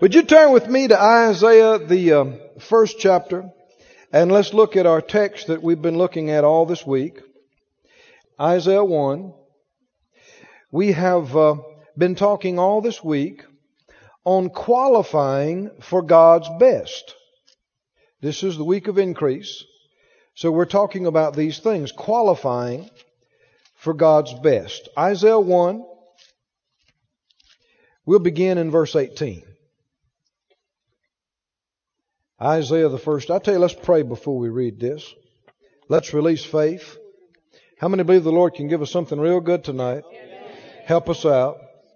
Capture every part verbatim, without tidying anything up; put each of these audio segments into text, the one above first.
Would you turn with me to Isaiah, the um, first chapter, and let's look at our text that we've been looking at all this week. Isaiah one. We have uh, been talking all this week on qualifying for God's best. This is the week of increase. So we're talking about these things, qualifying for God's best. Isaiah one, we'll begin in verse eighteen. Isaiah the first. I tell you, let's pray before we read this. Let's release faith. How many believe the Lord can give us something real good tonight? Help us out.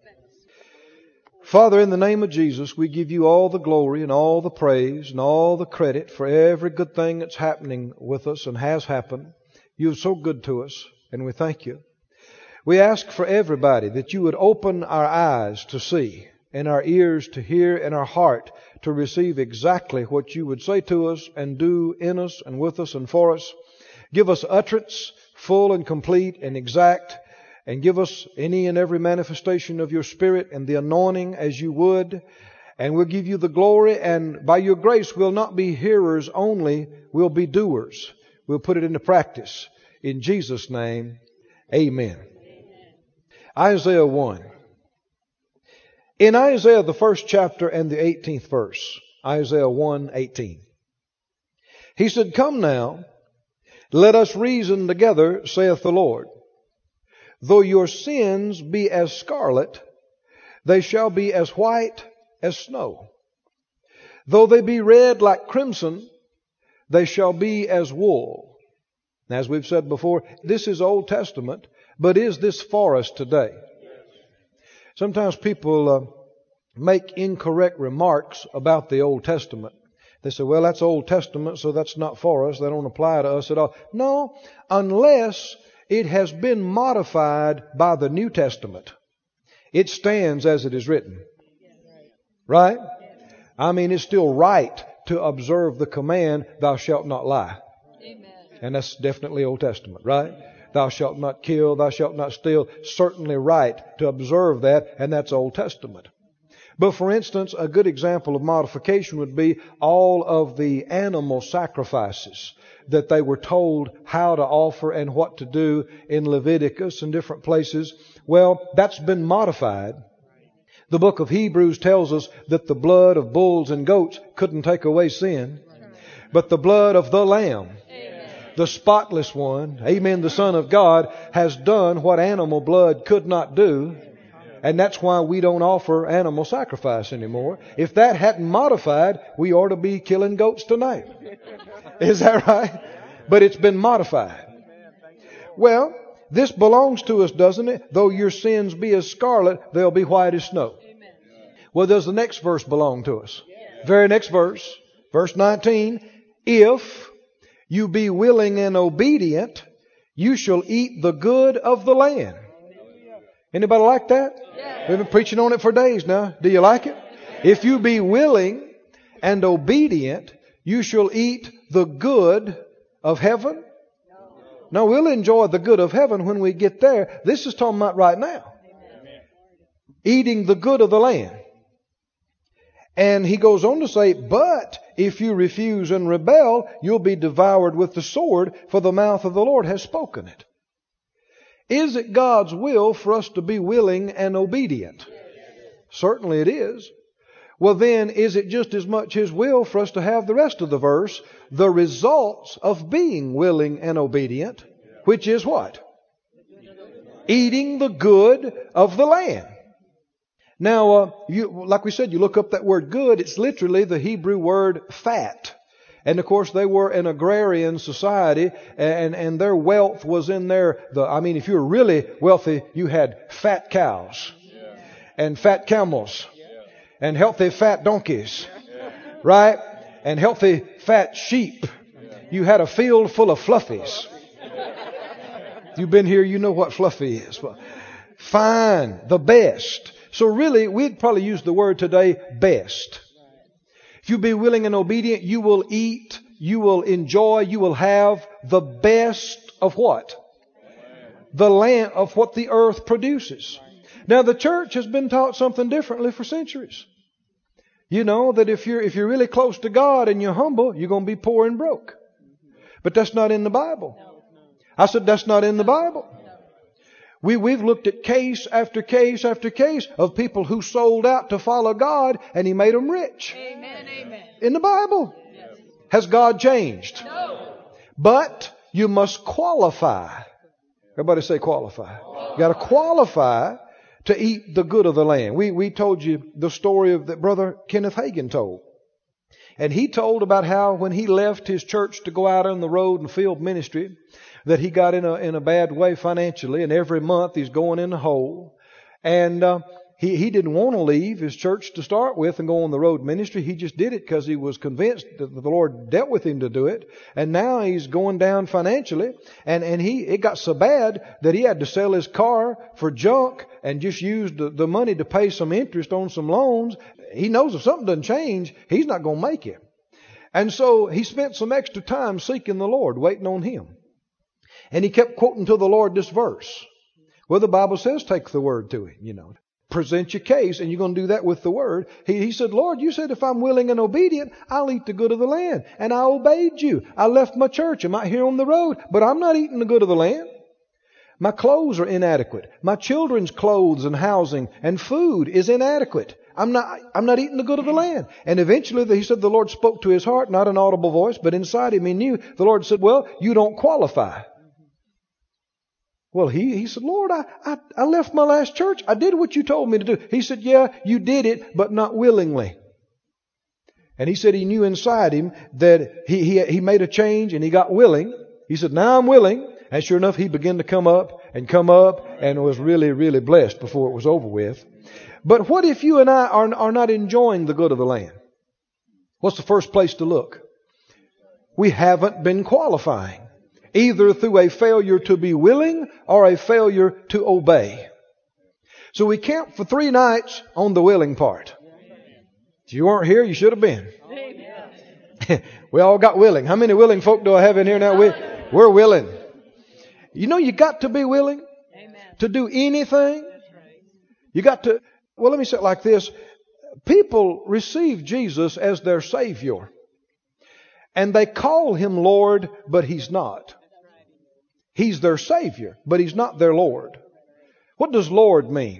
Father, in the name of Jesus, we give you all the glory and all the praise and all the credit for every good thing that's happening with us and has happened. You're so good to us, and we thank you. We ask for everybody that you would open our eyes to see and our ears to hear and our heart to receive exactly what you would say to us and do in us and with us and for us. Give us utterance, full and complete and exact, and give us any and every manifestation of your Spirit and the anointing as you would. And we'll give you the glory, and by your grace we'll not be hearers only, we'll be doers. We'll put it into practice. In Jesus' name, amen. Amen. Isaiah one. In Isaiah the first chapter and the eighteenth verse, Isaiah one eighteen, he said, "Come now, let us reason together, saith the Lord. Though your sins be as scarlet, they shall be as white as snow. Though they be red like crimson, they shall be as wool." As we've said before, this is Old Testament, but is this for us today? Sometimes people uh, make incorrect remarks about the Old Testament. They say, well, that's Old Testament, so that's not for us. They don't apply to us at all. No, unless it has been modified by the New Testament. It stands as it is written. Right? I mean, it's still right to observe the command, thou shalt not lie. Amen. And that's definitely Old Testament, right? Thou shalt not kill, thou shalt not steal. Certainly right to observe that, and that's Old Testament. But for instance, a good example of modification would be all of the animal sacrifices that they were told how to offer and what to do in Leviticus and different places. Well, that's been modified. The book of Hebrews tells us that the blood of bulls and goats couldn't take away sin, but the blood of the Lamb, the spotless one, amen, the Son of God, has done what animal blood could not do. And that's why we don't offer animal sacrifice anymore. If that hadn't modified, we ought to be killing goats tonight. Is that right? But it's been modified. Well, this belongs to us, doesn't it? Though your sins be as scarlet, they'll be white as snow. Well, does the next verse belong to us? Very next verse, verse nineteen. If you be willing and obedient, you shall eat the good of the land. Anybody like that? Yeah. We've been preaching on it for days now. Do you like it? If you be willing and obedient, you shall eat the good of heaven. No, we'll enjoy the good of heaven when we get there. This is talking about right now. Amen. Eating the good of the land. And he goes on to say, but if you refuse and rebel, you'll be devoured with the sword, for the mouth of the Lord has spoken it. Is it God's will for us to be willing and obedient? Certainly it is. Well then, is it just as much His will for us to have the rest of the verse, the results of being willing and obedient, which is what? Eating the good of the land. Now, uh, you, like we said, you look up that word good, it's literally the Hebrew word fat. And of course, they were an agrarian society, and, and their wealth was in their, the, I mean, if you were really wealthy, you had fat cows, and fat camels, and healthy fat donkeys, right? And healthy fat sheep. You had a field full of fluffies. If you've been here, you know what fluffy is. Fine, the best. So really, we'd probably use the word today, best. If you be willing and obedient, you will eat, you will enjoy, you will have the best of what? The land of what the earth produces. Now the church has been taught something differently for centuries. You know that if you're, if you're really close to God and you're humble, you're going to be poor and broke. But that's not in the Bible. I said, that's not in the Bible. We, we've looked at case after case after case of people who sold out to follow God and He made them rich. Amen. Amen. In the Bible. Has God changed? No. But you must qualify. Everybody say qualify. You got to qualify to eat the good of the land. We, we told you the story of that Brother Kenneth Hagin told. And he told about how when he left his church to go out on the road and field ministry, that he got in a in a bad way financially, and every month he's going in the hole. And uh, he he didn't want to leave his church to start with and go on the road ministry. He just did it because he was convinced that the Lord dealt with him to do it. And now he's going down financially, and and he it got so bad that he had to sell his car for junk and just use the, the money to pay some interest on some loans. He knows if something doesn't change, he's not going to make it. And so he spent some extra time seeking the Lord, waiting on Him. And he kept quoting to the Lord this verse. Well, the Bible says take the word to Him, you know. Present your case, and you're going to do that with the word. He, he said, Lord, you said if I'm willing and obedient, I'll eat the good of the land. And I obeyed you. I left my church. I'm out here on the road, but I'm not eating the good of the land. My clothes are inadequate. My children's clothes and housing and food is inadequate. I'm not, I'm not eating the good of the land. And eventually, he said the Lord spoke to his heart, not an audible voice, but inside him he knew. The Lord said, well, you don't qualify. Well, he, he said, Lord, I, I, I left my last church. I did what you told me to do. He said, yeah, you did it, but not willingly. And he said he knew inside him that he, he, he made a change and he got willing. He said, now I'm willing. And sure enough, he began to come up and come up and was really, really blessed before it was over with. But what if you and I are, are not enjoying the good of the land? What's the first place to look? We haven't been qualifying, either through a failure to be willing or a failure to obey. So we camped for three nights on the willing part. If you weren't here, you should have been. We all got willing. How many willing folk do I have in here now? We, we're willing. You know, you got to be willing to do anything. You got to, well, let me say it like this. People receive Jesus as their Savior. And they call Him Lord, but He's not. He's their Savior, but He's not their Lord. What does Lord mean?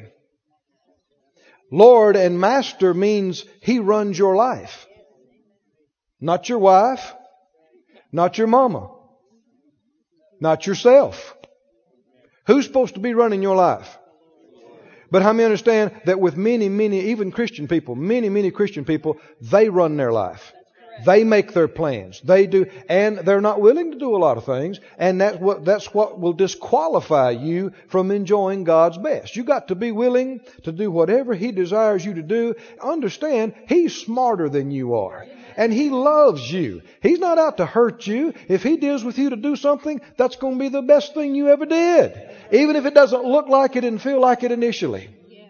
Lord and Master means He runs your life. Not your wife, not your mama, not yourself. Who's supposed to be running your life? But how many understand that with many, many, even Christian people, many, many Christian people, they run their life. They make their plans. They do, and they're not willing to do a lot of things. And that's what, that's what will disqualify you from enjoying God's best. You got to be willing to do whatever He desires you to do. Understand, He's smarter than you are. And He loves you. He's not out to hurt you. If He deals with you to do something, that's going to be the best thing you ever did. Even if it doesn't look like it and feel like it initially.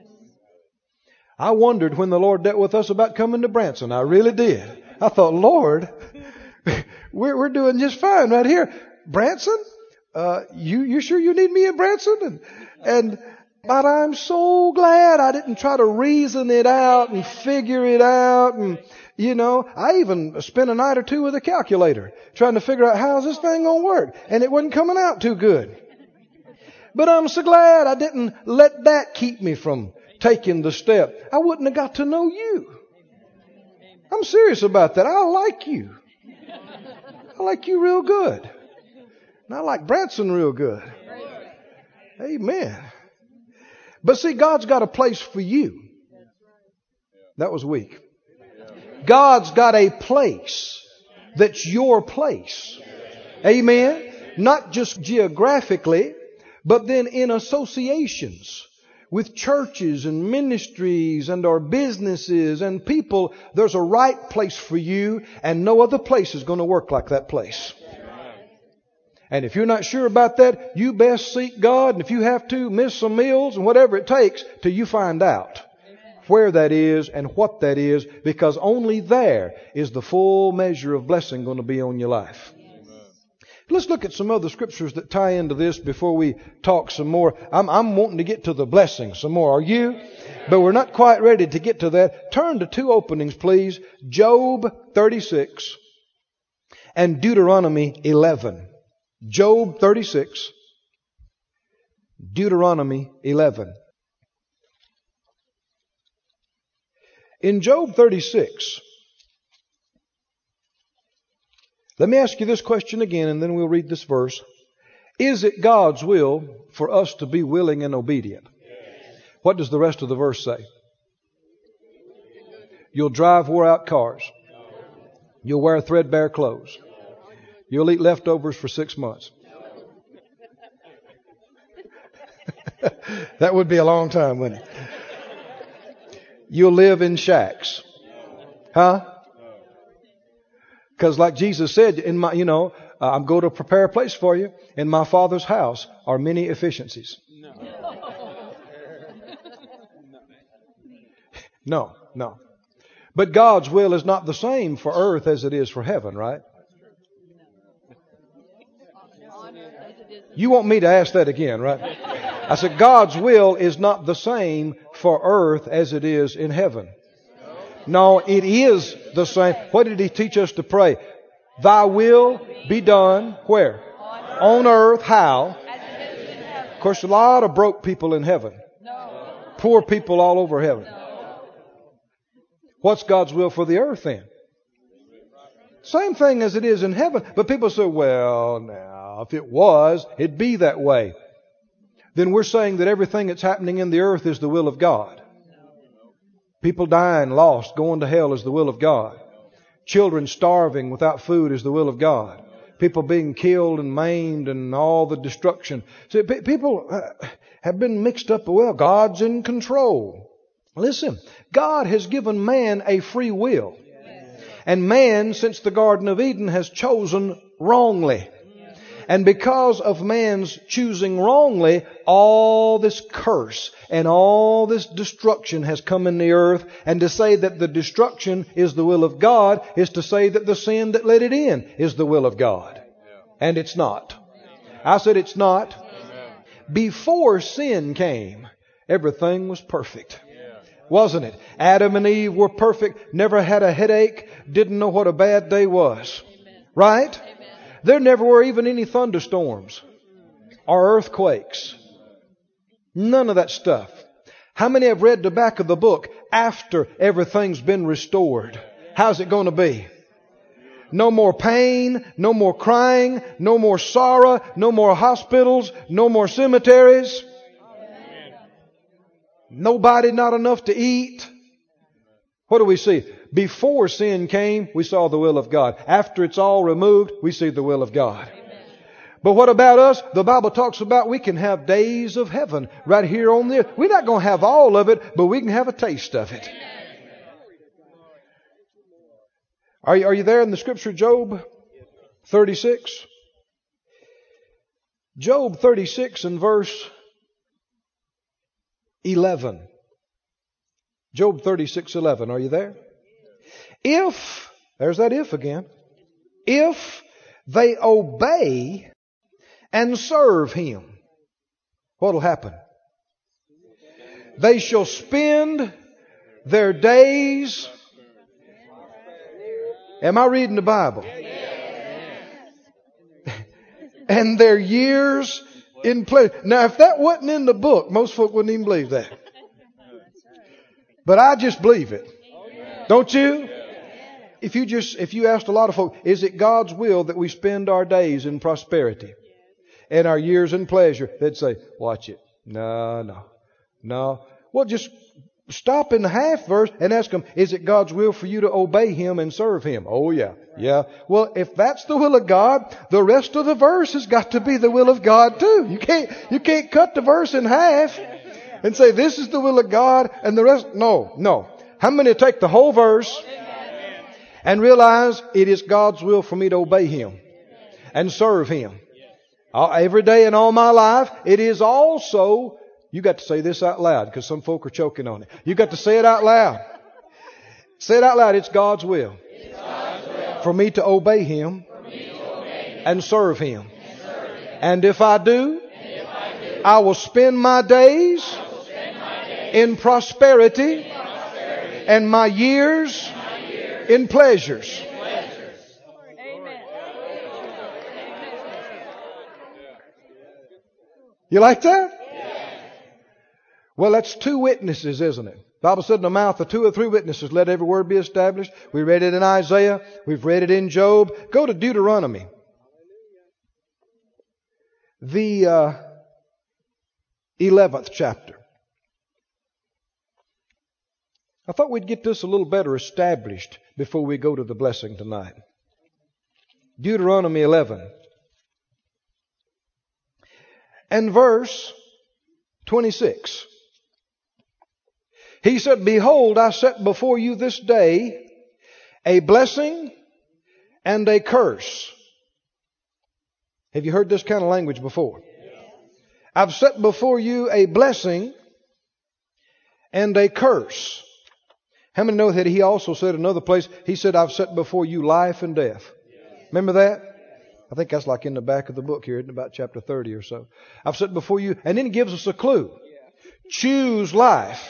I wondered when the Lord dealt with us about coming to Branson. I really did. I thought, Lord, we're, we're doing just fine right here. Branson? Uh, you, you sure you need me in Branson? And, and, but I'm so glad I didn't try to reason it out and figure it out. And, you know, I even spent a night or two with a calculator trying to figure out how's this thing going to work. And it wasn't coming out too good. But I'm so glad I didn't let that keep me from taking the step. I wouldn't have got to know you. I'm serious about that. I like you. I like you real good. And I like Branson real good. Amen. But see, God's got a place for you. That was weak. God's got a place that's your place. Amen. Not just geographically, but then in associations with churches and ministries and our businesses and people. There's a right place for you, and no other place is going to work like that place. And if you're not sure about that, you best seek God. And if you have to, miss some meals and whatever it takes till you find out where that is and what that is, because only there is the full measure of blessing going to be on your life. Let's look at some other scriptures that tie into this before we talk some more. I'm, I'm wanting to get to the blessing some more. Are you? But we're not quite ready to get to that. Turn to two openings, please. Job thirty-six and Deuteronomy eleven. Job thirty-six, Deuteronomy eleven. In Job thirty-six, let me ask you this question again, and then we'll read this verse. Is it God's will for us to be willing and obedient? Yes. What does the rest of the verse say? You'll drive wore-out cars. You'll wear threadbare clothes. You'll eat leftovers for six months. That would be a long time, wouldn't it? You'll live in shacks. Huh? Because like Jesus said, in my, you know, uh, I'm going to prepare a place for you. In my Father's house are many efficiencies. No, no. But God's will is not the same for earth as it is for heaven, right? You want me to ask that again, right? I said God's will is not the same for earth as it is in heaven. No, it is the same. What did He teach us to pray? Thy will be done where? On earth. How? Of course, a lot of broke people in heaven. Poor people all over heaven. What's God's will for the earth then? Same thing as it is in heaven. But people say, well, now, if it was, it'd be that way. Then we're saying that everything that's happening in the earth is the will of God. People dying, lost, going to hell is the will of God. Children starving without food is the will of God. People being killed and maimed and all the destruction. See, people have been mixed up. Well, God's in control. Listen, God has given man a free will. And man, since the Garden of Eden, has chosen wrongly. And because of man's choosing wrongly, all this curse and all this destruction has come in the earth. And to say that the destruction is the will of God is to say that the sin that let it in is the will of God. And it's not. I said it's not. Before sin came, everything was perfect. Wasn't it? Adam and Eve were perfect, never had a headache, didn't know what a bad day was. Right? There never were even any thunderstorms or earthquakes. None of that stuff. How many have read the back of the book after everything's been restored? How's it going to be? No more pain, no more crying, no more sorrow, no more hospitals, no more cemeteries. Nobody, not enough to eat. What do we see? Before sin came, we saw the will of God. After it's all removed, we see the will of God. Amen. But what about us? The Bible talks about we can have days of heaven right here on the earth. We're not going to have all of it, but we can have a taste of it. Are you, are you there in the scripture, Job thirty-six? Job thirty-six and verse eleven. Job thirty-six eleven. Are you there? If, there's that if again. If they obey and serve Him, what will happen? They shall spend their days. Am I reading the Bible? And their years in pleasure. Now, if that wasn't in the book, most folk wouldn't even believe that. But I just believe it. Don't you? If you just, if you asked a lot of folk, is it God's will that we spend our days in prosperity and our years in pleasure? They'd say, watch it. No, no, no. Well, just stop in the half verse and ask them, is it God's will for you to obey Him and serve Him? Oh, yeah, yeah. Well, if that's the will of God, the rest of the verse has got to be the will of God too. You can't, you can't cut the verse in half and say this is the will of God and the rest. No, no. How many take the whole verse and realize it is God's will for me to obey Him and serve Him? Every day in all my life, it is also, you got to say this out loud because some folk are choking on it. You got to say it out loud. Say it out loud. It's God's will, it's God's will. For me to obey Him, me to obey Him. and serve Him. And if I do, I will spend my days in prosperity and my years in pleasures. You like that? Well, that's two witnesses, isn't it? The Bible said in the mouth of two or three witnesses, let every word be established. We read it in Isaiah. We've read it in Job. Go to Deuteronomy. The uh, eleventh chapter. I thought we'd get this a little better established before we go to the blessing tonight. Deuteronomy eleven. And verse twenty-six. He said, behold, I set before you this day a blessing and a curse. Have you heard this kind of language before? I've set before you a blessing and a curse. How many know that he also said in another place, he said, I've set before you life and death. Remember that? I think that's like in the back of the book here, in about chapter thirty or so. I've set before you, and then he gives us a clue. Choose life.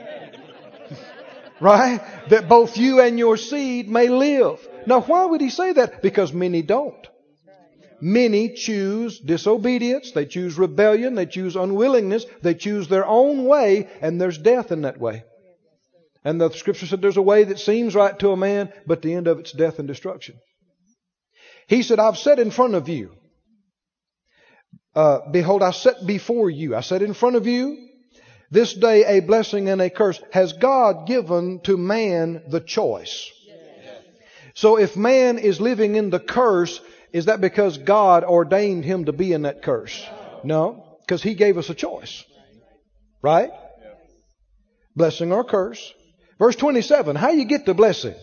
Right? That both you and your seed may live. Now, why would he say that? Because many don't. Many choose disobedience. They choose rebellion. They choose unwillingness. They choose their own way, and there's death in that way. And the Scripture said there's a way that seems right to a man, but the end of it's death and destruction. He said, I've set in front of you. Uh, behold, I set before you. I set in front of you this day a blessing and a curse. Has God given to man the choice? Yes. So if man is living in the curse, is that because God ordained him to be in that curse? No, because He gave us a choice. Right? Yes. Blessing or curse. Verse twenty-seven, how you get the blessing?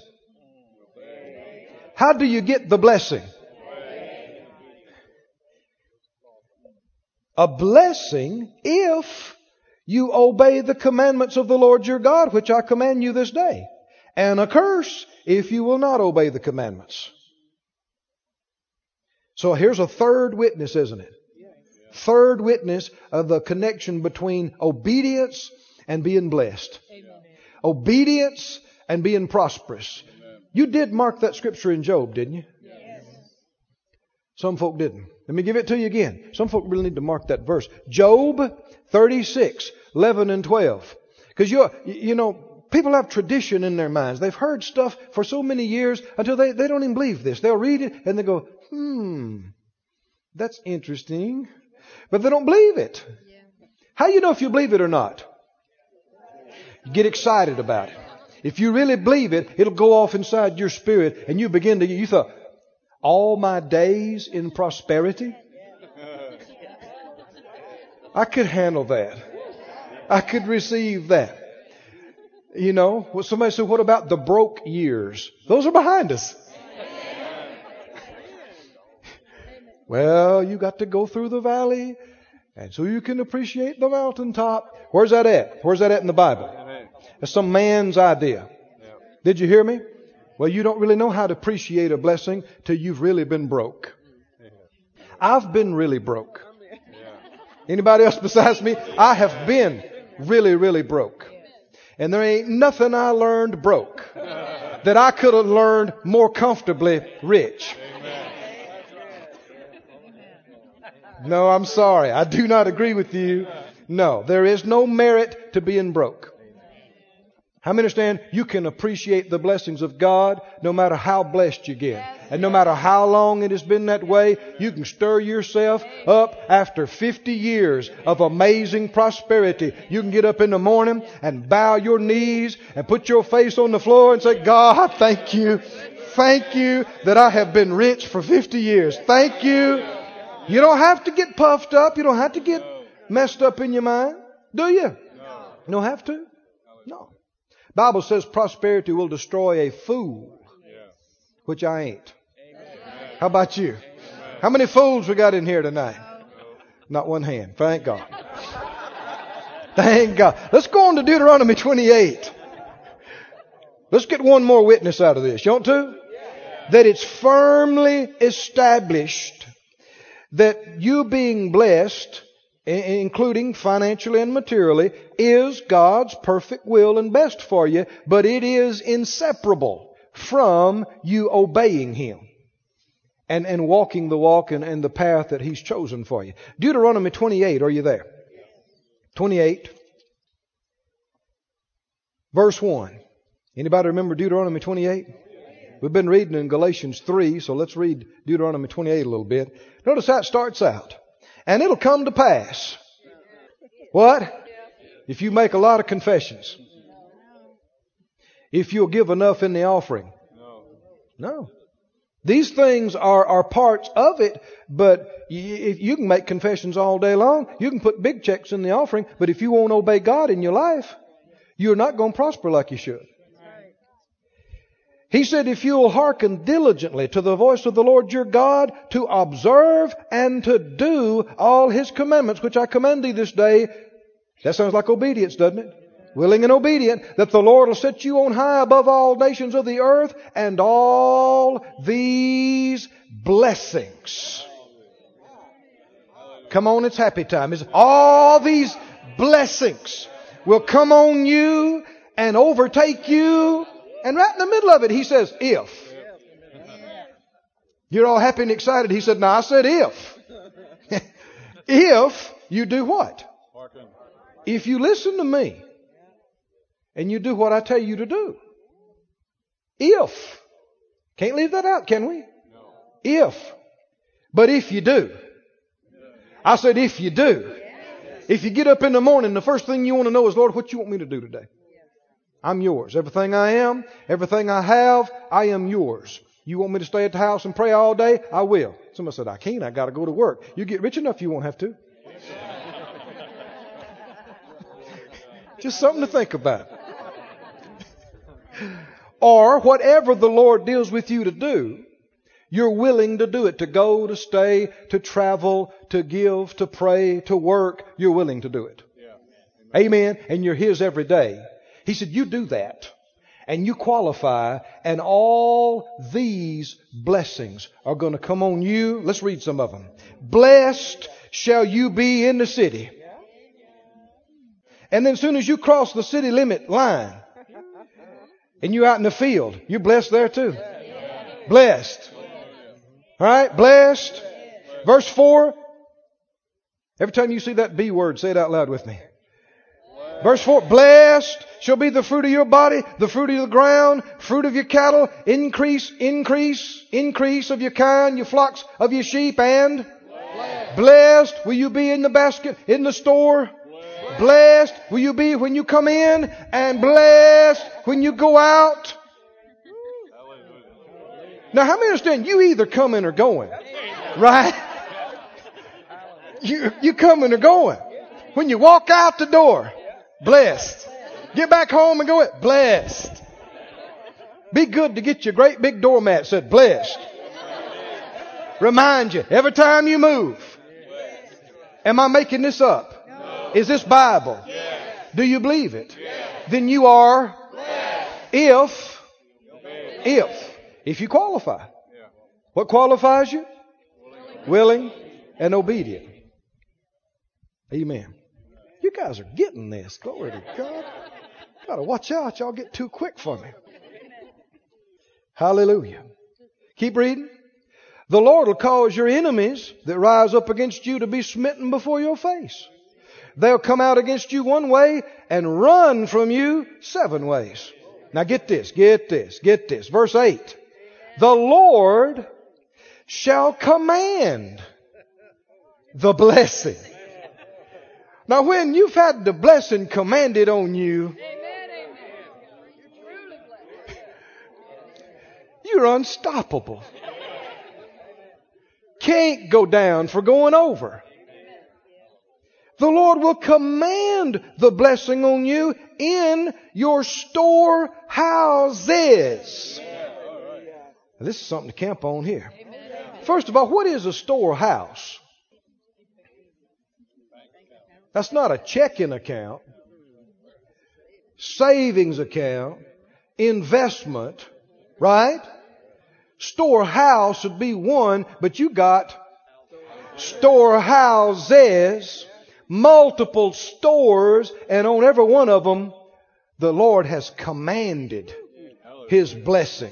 How do you get the blessing? A blessing if you obey the commandments of the Lord your God, which I command you this day. And a curse if you will not obey the commandments. So here's a third witness, isn't it? Third witness of the connection between obedience and being blessed. Amen. Obedience and being prosperous. Amen. You did mark that scripture in Job, didn't you? Yes. Some folk didn't. Let me give it to you again. Some folk really need to mark that verse. Job thirty-six, eleven and twelve. Because you you know, people have tradition in their minds. They've heard stuff for so many years until they, they don't even believe this. They'll read it and they go, hmm, that's interesting. But they don't believe it. How do you know if you believe it or not? You get excited about it. If you really believe it, it'll go off inside your spirit and you begin to, you thought, all my days in prosperity? I could handle that. I could receive that. You know, well, somebody said, what about the broke years? Those are behind us. Well, you got to go through the valley, and so you can appreciate the mountaintop. Where's that at? Where's that at in the Bible? That's some man's idea. Did you hear me? Well, you don't really know how to appreciate a blessing till you've really been broke. I've been really broke. Anybody else besides me? I have been really, really broke. And there ain't nothing I learned broke that I could have learned more comfortably rich. No, I'm sorry. I do not agree with you. No, there is no merit to being broke. How many understand you can appreciate the blessings of God no matter how blessed you get? And no matter how long it has been that way, you can stir yourself up after fifty years of amazing prosperity. You can get up in the morning and bow your knees and put your face on the floor and say, God, thank you. Thank you that I have been rich for fifty years. Thank you. You don't have to get puffed up. You don't have to get messed up in your mind. Do you? You don't have to? No. Bible says prosperity will destroy a fool, which I ain't. How about you? How many fools we got in here tonight? Not one hand. Thank God. Thank God. Let's go on to Deuteronomy twenty-eight. Let's get one more witness out of this. You want to? that it's firmly established that you being blessed, including financially and materially, is God's perfect will and best for you, but it is inseparable from you obeying Him and, and walking the walk and, and the path that He's chosen for you. Deuteronomy twenty-eight, are you there? twenty-eight, verse one. Anybody remember Deuteronomy twenty-eight? We've been reading in Galatians three, so let's read Deuteronomy twenty-eight a little bit. Notice how it starts out. And it'll come to pass. What? If you make a lot of confessions. If you'll give enough in the offering. No. These things are, are parts of it, but you, you can make confessions all day long. You can put big checks in the offering, but if you won't obey God in your life, you're not going to prosper like you should. He said, if you'll hearken diligently to the voice of the Lord your God, to observe and to do all His commandments, which I command thee this day. That sounds like obedience, doesn't it? Willing and obedient, that the Lord will set you on high above all nations of the earth, and all these blessings. Come on, it's happy time. It's all these blessings will come on you and overtake you. And right in the middle of it, He says, if. You're all happy and excited. He said, no, I said if. If you do what? If you listen to me and you do what I tell you to do. If. Can't leave that out, can we? If. But if you do. I said, if you do. If you get up in the morning, the first thing you want to know is, Lord, what you want me to do today? I'm yours. Everything I am, everything I have, I am yours. You want me to stay at the house and pray all day? I will. Somebody said, I can't. I got to go to work. You get rich enough, you won't have to. Just something to think about. Or whatever the Lord deals with you to do, you're willing to do it. To go, to stay, to travel, to give, to pray, to work. You're willing to do it. Amen. And you're His every day. He said, you do that and you qualify, and all these blessings are going to come on you. Let's read some of them. Blessed shall you be in the city. And then as soon as you cross the city limit line and you're out in the field, you're blessed there too. Blessed. All right, blessed. Verse four. Every time you see that B word, say it out loud with me. Verse four, blessed shall be the fruit of your body, the fruit of the ground, fruit of your cattle, increase, increase, increase of your kind, your flocks of your sheep, and blessed, blessed will you be in the basket, in the store. Blessed. Blessed will you be when you come in, and blessed when you go out. Now, how many understand you either coming or going? Right? You, you coming or going. When you walk out the door, blessed. Get back home and go it. Blessed. Be good to get your great big doormat said blessed. Remind you every time you move. Am I making this up? Is this Bible? Do you believe it? Then you are if, if, if you qualify. What qualifies you? Willing and obedient. Amen. You guys are getting this. Glory to God. Gotta watch out. Y'all get too quick for me. Hallelujah. Keep reading. The Lord will cause your enemies that rise up against you to be smitten before your face. They'll come out against you one way and run from you seven ways. Now get this, get this, get this. Verse eight. The Lord shall command the blessing. Now when you've had the blessing commanded on you, you're unstoppable. Can't go down for going over. The Lord will command the blessing on you in your storehouses. Now, this is something to camp on here. First of all, what is a storehouse? That's not a checking account, savings account, investment, right? Storehouse would be one, but you got storehouses, multiple stores, and on every one of them, the Lord has commanded His blessing.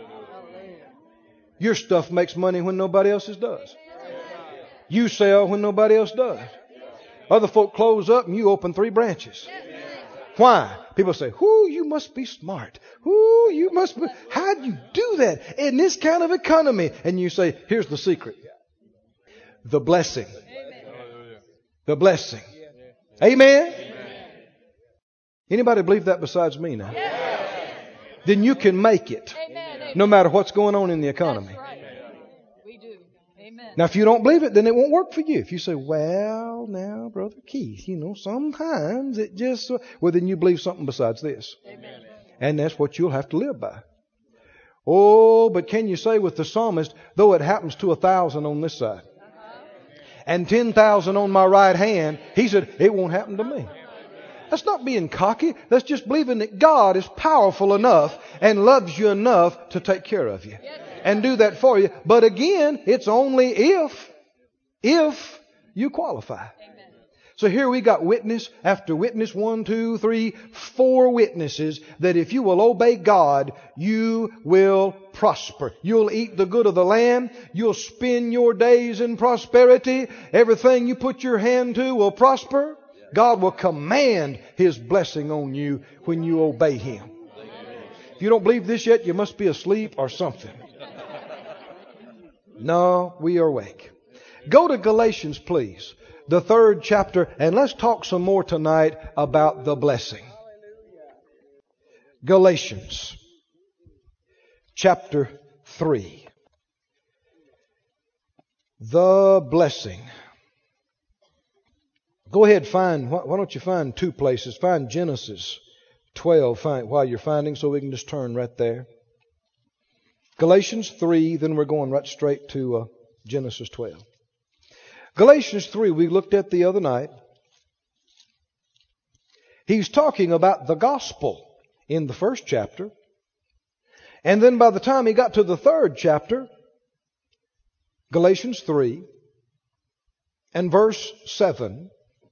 Your stuff makes money when nobody else's does. You sell when nobody else does. Other folk close up and you open three branches. Why? People say, "Whoo, you must be smart. Whoo, you must be. How'd you do that in this kind of economy?" And you say, "Here's the secret. The blessing. The blessing." Amen? Anybody believe that besides me now? Then you can make it. No matter what's going on in the economy. We do. Amen. Now, if you don't believe it, then it won't work for you. If you say, "Well, now, Brother Keith, you know, sometimes it just..." Well, then you believe something besides this. Amen. And that's what you'll have to live by. Oh, but can you say with the psalmist, "Though it happens to a thousand on this side and ten thousand on my right hand," he said, "it won't happen to me." That's not being cocky. That's just believing that God is powerful enough and loves you enough to take care of you and do that for you. But again, it's only if, if you qualify. Amen. So here we got witness after witness, one, two, three, four witnesses that if you will obey God, you will prosper. You'll eat the good of the land. You'll spend your days in prosperity. Everything you put your hand to will prosper. God will command His blessing on you when you obey Him. If you don't believe this yet, you must be asleep or something. No, we are awake. Go to Galatians, please. The third chapter, and let's talk some more tonight about the blessing. Galatians, chapter three. The blessing. Go ahead, find, why don't you find two places? Find Genesis twelve find, while you're finding, so we can just turn right there. Galatians three, then we're going right straight to uh, Genesis twelve. Galatians three, we looked at the other night. He's talking about the gospel in the first chapter. And then by the time he got to the third chapter, Galatians three and verse seven,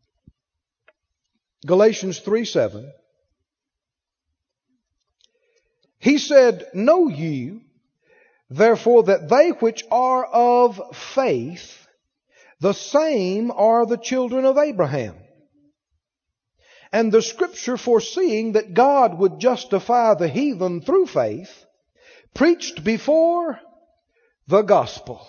Galatians three seven, he said, "Know ye, therefore, that they which are of faith, the same are the children of Abraham. And the Scripture, foreseeing that God would justify the heathen through faith, preached before the gospel."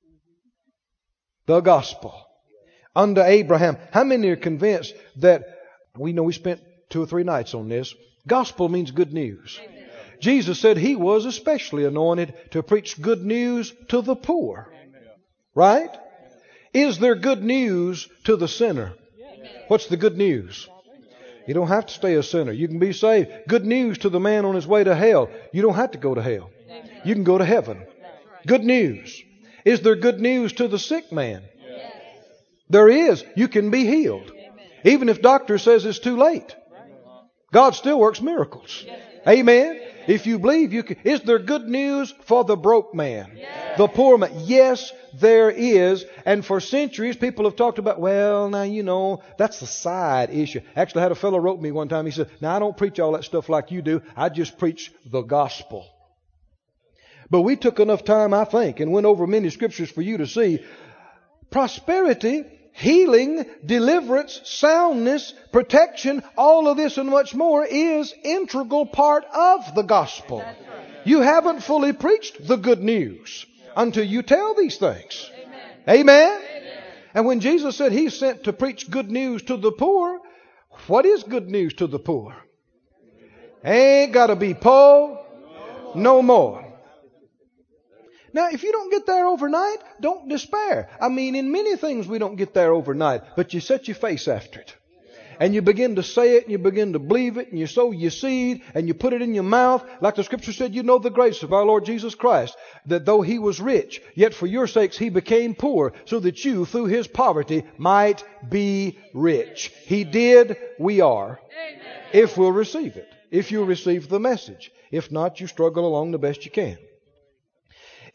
The gospel. Unto Abraham. How many are convinced that, we know we spent two or three nights on this, gospel means good news. Amen. Jesus said He was especially anointed to preach good news to the poor. Right? Is there good news to the sinner? What's the good news? You don't have to stay a sinner. You can be saved. Good news to the man on his way to hell. You don't have to go to hell. You can go to heaven. Good news. Is there good news to the sick man? There is. You can be healed. Even if doctor says it's too late. God still works miracles. Amen. If you believe, you can. Is there good news for the broke man? Yes. The poor man? Yes, there is. And for centuries, people have talked about, well, now, you know, that's the side issue. Actually, I had a fellow wrote me one time. He said, "Now, I don't preach all that stuff like you do. I just preach the gospel." But we took enough time, I think, and went over many scriptures for you to see prosperity, healing, deliverance, soundness, protection, all of this and much more is integral part of the gospel. You haven't fully preached the good news until you tell these things. Amen. Amen? Amen. And when Jesus said He's sent to preach good news to the poor, what is good news to the poor? Ain't got to be poor no more. Now, if you don't get there overnight, don't despair. I mean, in many things we don't get there overnight, but you set your face after it. And you begin to say it, and you begin to believe it, and you sow your seed, and you put it in your mouth. Like the Scripture said, you know the grace of our Lord Jesus Christ, that though He was rich, yet for your sakes He became poor, so that you, through His poverty, might be rich. He did, we are, if we'll receive it. If you'll receive the message. If not, you struggle along the best you can.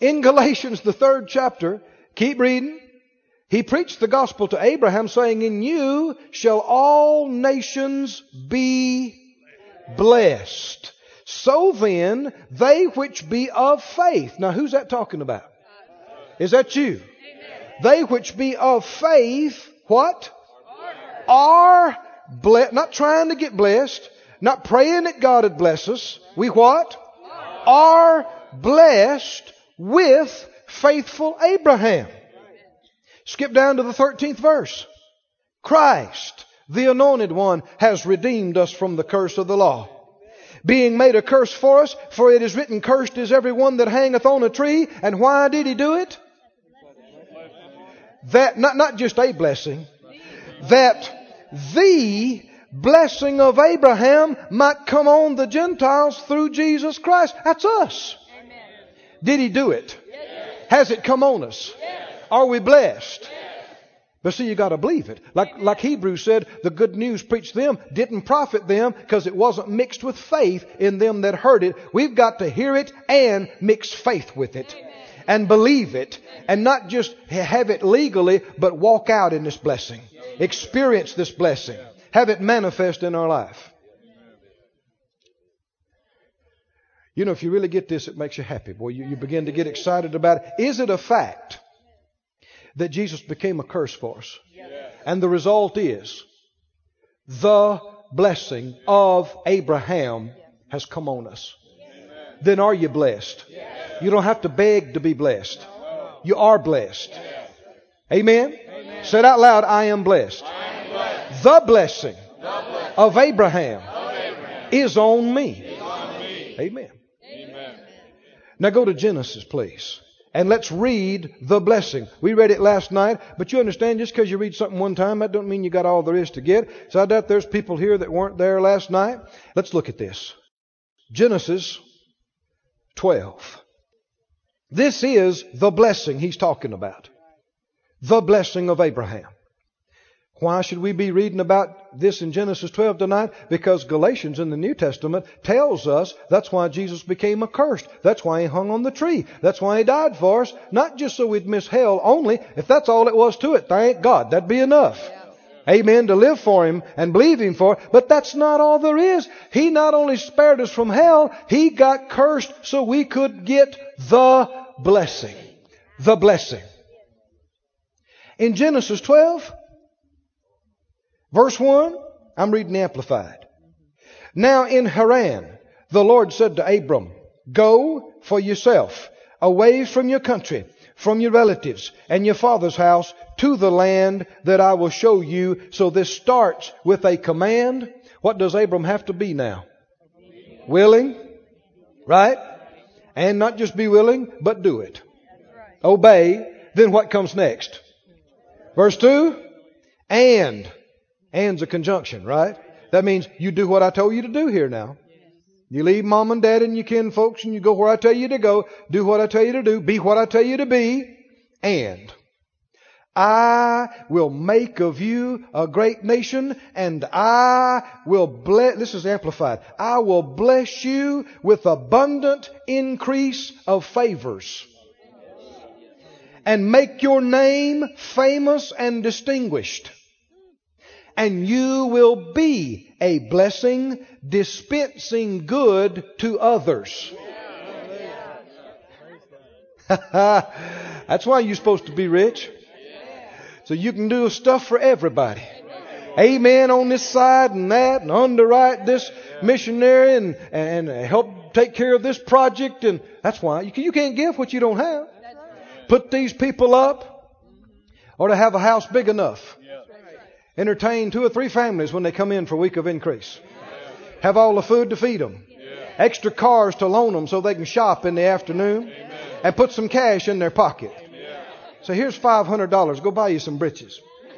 In Galatians, the third chapter, keep reading. He preached the gospel to Abraham, saying, in you shall all nations be blessed. So then, they which be of faith. Now, who's that talking about? Is that you? They which be of faith, what? Are blessed. Not trying to get blessed. Not praying that God would bless us. We what? Are blessed with faithful Abraham. Skip down to the thirteenth verse. Christ, the anointed one, has redeemed us from the curse of the law, being made a curse for us, for it is written, cursed is every one that hangeth on a tree. And why did He do it? That, not, not just a blessing, that the blessing of Abraham might come on the Gentiles through Jesus Christ. That's us. Amen. Did He do it? Yes. Has it come on us? Yes. Are we blessed? Yes. But see, you got to believe it. Like, like Hebrews said, the good news preached them didn't profit them because it wasn't mixed with faith in them that heard it. We've got to hear it and mix faith with it. Amen. And believe it. And not just have it legally, but walk out in this blessing. Experience this blessing. Have it manifest in our life. You know, if you really get this, it makes you happy. Boy, you, you begin to get excited about it. Is it a fact that Jesus became a curse for us? Yes. And the result is the blessing of Abraham has come on us. Amen. Then are you blessed? Yes. You don't have to beg to be blessed. No. You are blessed. Yes. Amen? Amen? Say it out loud, I am blessed. I am blessed. The blessing, the blessing of, Abraham of Abraham is on me. Is on me. Amen. Amen. Now go to Genesis, please. And let's read the blessing. We read it last night, but you understand, just because you read something one time, that don't mean you got all there is to get. So I doubt there's people here that weren't there last night. Let's look at this. Genesis twelve. This is the blessing he's talking about. The blessing of Abraham. Why should we be reading about this in Genesis twelve tonight? Because Galatians in the New Testament tells us that's why Jesus became accursed. That's why He hung on the tree. That's why He died for us. Not just so we'd miss hell only. If that's all it was to it, thank God. That'd be enough. Yeah. Amen. To live for Him and believe Him for. But that's not all there is. He not only spared us from hell, He got cursed so we could get the blessing. The blessing. In Genesis twelve, verse one, I'm reading the Amplified. Now in Haran, the Lord said to Abram, go for yourself, away from your country, from your relatives and your father's house, to the land that I will show you. So this starts with a command. What does Abram have to be now? Willing, right? And not just be willing, but do it. Obey. Then what comes next? Verse two, and. And's a conjunction, right? That means you do what I told you to do here now. You leave mom and dad and your kin folks and you go where I tell you to go. Do what I tell you to do. Be what I tell you to be. And I will make of you a great nation, and I will bless, this is amplified, I will bless you with abundant increase of favors, and make your name famous and distinguished. And you will be a blessing, dispensing good to others. That's why you're supposed to be rich. So you can do stuff for everybody. Amen on this side and that, and underwrite this missionary and, and help take care of this project. And that's why you, can, you can't give what you don't have. Put these people up, or to have a house big enough. Entertain two or three families when they come in for a week of increase. Have all the food to feed them. Extra cars to loan them so they can shop in the afternoon. And put some cash in their pocket. So here's five hundred dollars. Go buy you some britches.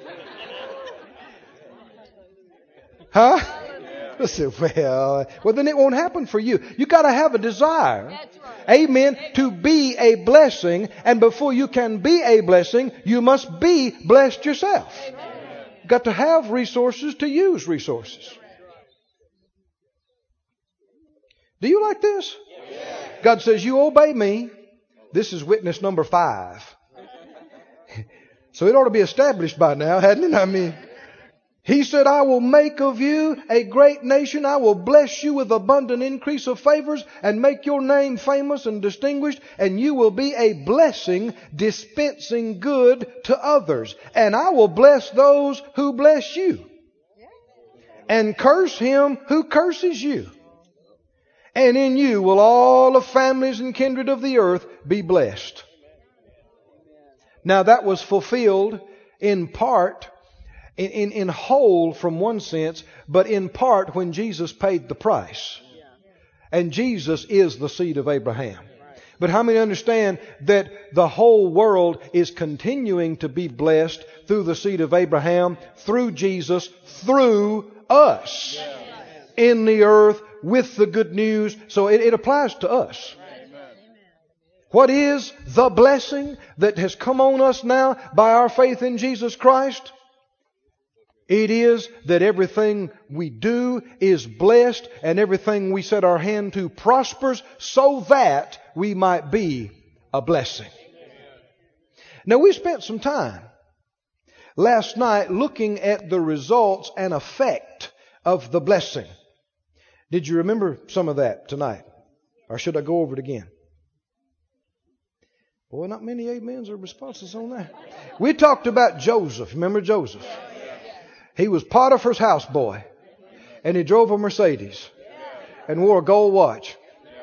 Huh? I said, well, well, then it won't happen for you. You got to have a desire. Right. Amen. To be a blessing. And before you can be a blessing, you must be blessed yourself. Amen. Got to have resources to use resources. Do you like this? God says, you obey me, This is witness number five. So it ought to be established by now, hadn't it? I mean, He said, I will make of you a great nation. I will bless you with abundant increase of favors and make your name famous and distinguished. And you will be a blessing, dispensing good to others. And I will bless those who bless you. And curse him who curses you. And in you will all the families and kindred of the earth be blessed. Now that was fulfilled in part, in, in, in whole from one sense, but in part when Jesus paid the price. And Jesus is the seed of Abraham. But how many understand that the whole world is continuing to be blessed through the seed of Abraham, through Jesus, through us in the earth with the good news? So it, it applies to us. What is the blessing that has come on us now by our faith in Jesus Christ? It is that everything we do is blessed and everything we set our hand to prospers so that we might be a blessing. Now we spent some time last night looking at the results and effect of the blessing. Did you remember some of that tonight? Or should I go over it again? Boy, not many amens or responses on that. We talked about Joseph. Remember Joseph? He was Potiphar's houseboy. And he drove a Mercedes. And wore a gold watch.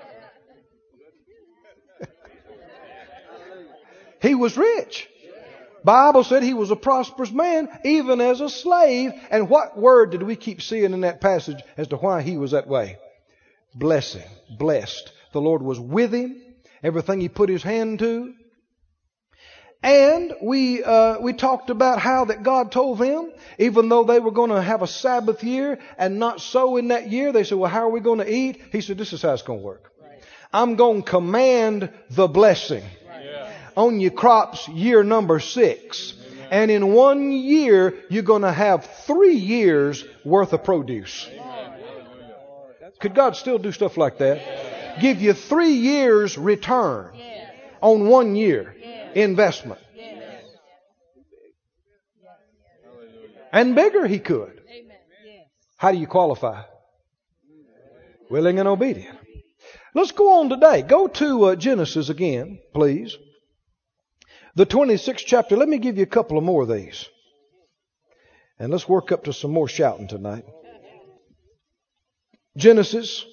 He was rich. Bible said he was a prosperous man, even as a slave. And what word did we keep seeing in that passage as to why he was that way? Blessing. Blessed. The Lord was with him. Everything he put his hand to. And we uh, we talked about how that God told them, even though they were going to have a Sabbath year and not sow in that year, they said, well, how are we going to eat? He said, this is how it's going to work. Right. I'm going to command the blessing right. on your crops year number six. Amen. And in one year, you're going to have three years worth of produce. Amen. Could God still do stuff like that? Yeah. Give you three years return yeah. on one year. Investment. Yes. And bigger he could. Amen. Yes. How do you qualify? Willing and obedient. Let's go on today. Go to uh, Genesis again, please. The twenty-sixth chapter. Let me give you a couple of more of these. And let's work up to some more shouting tonight. Genesis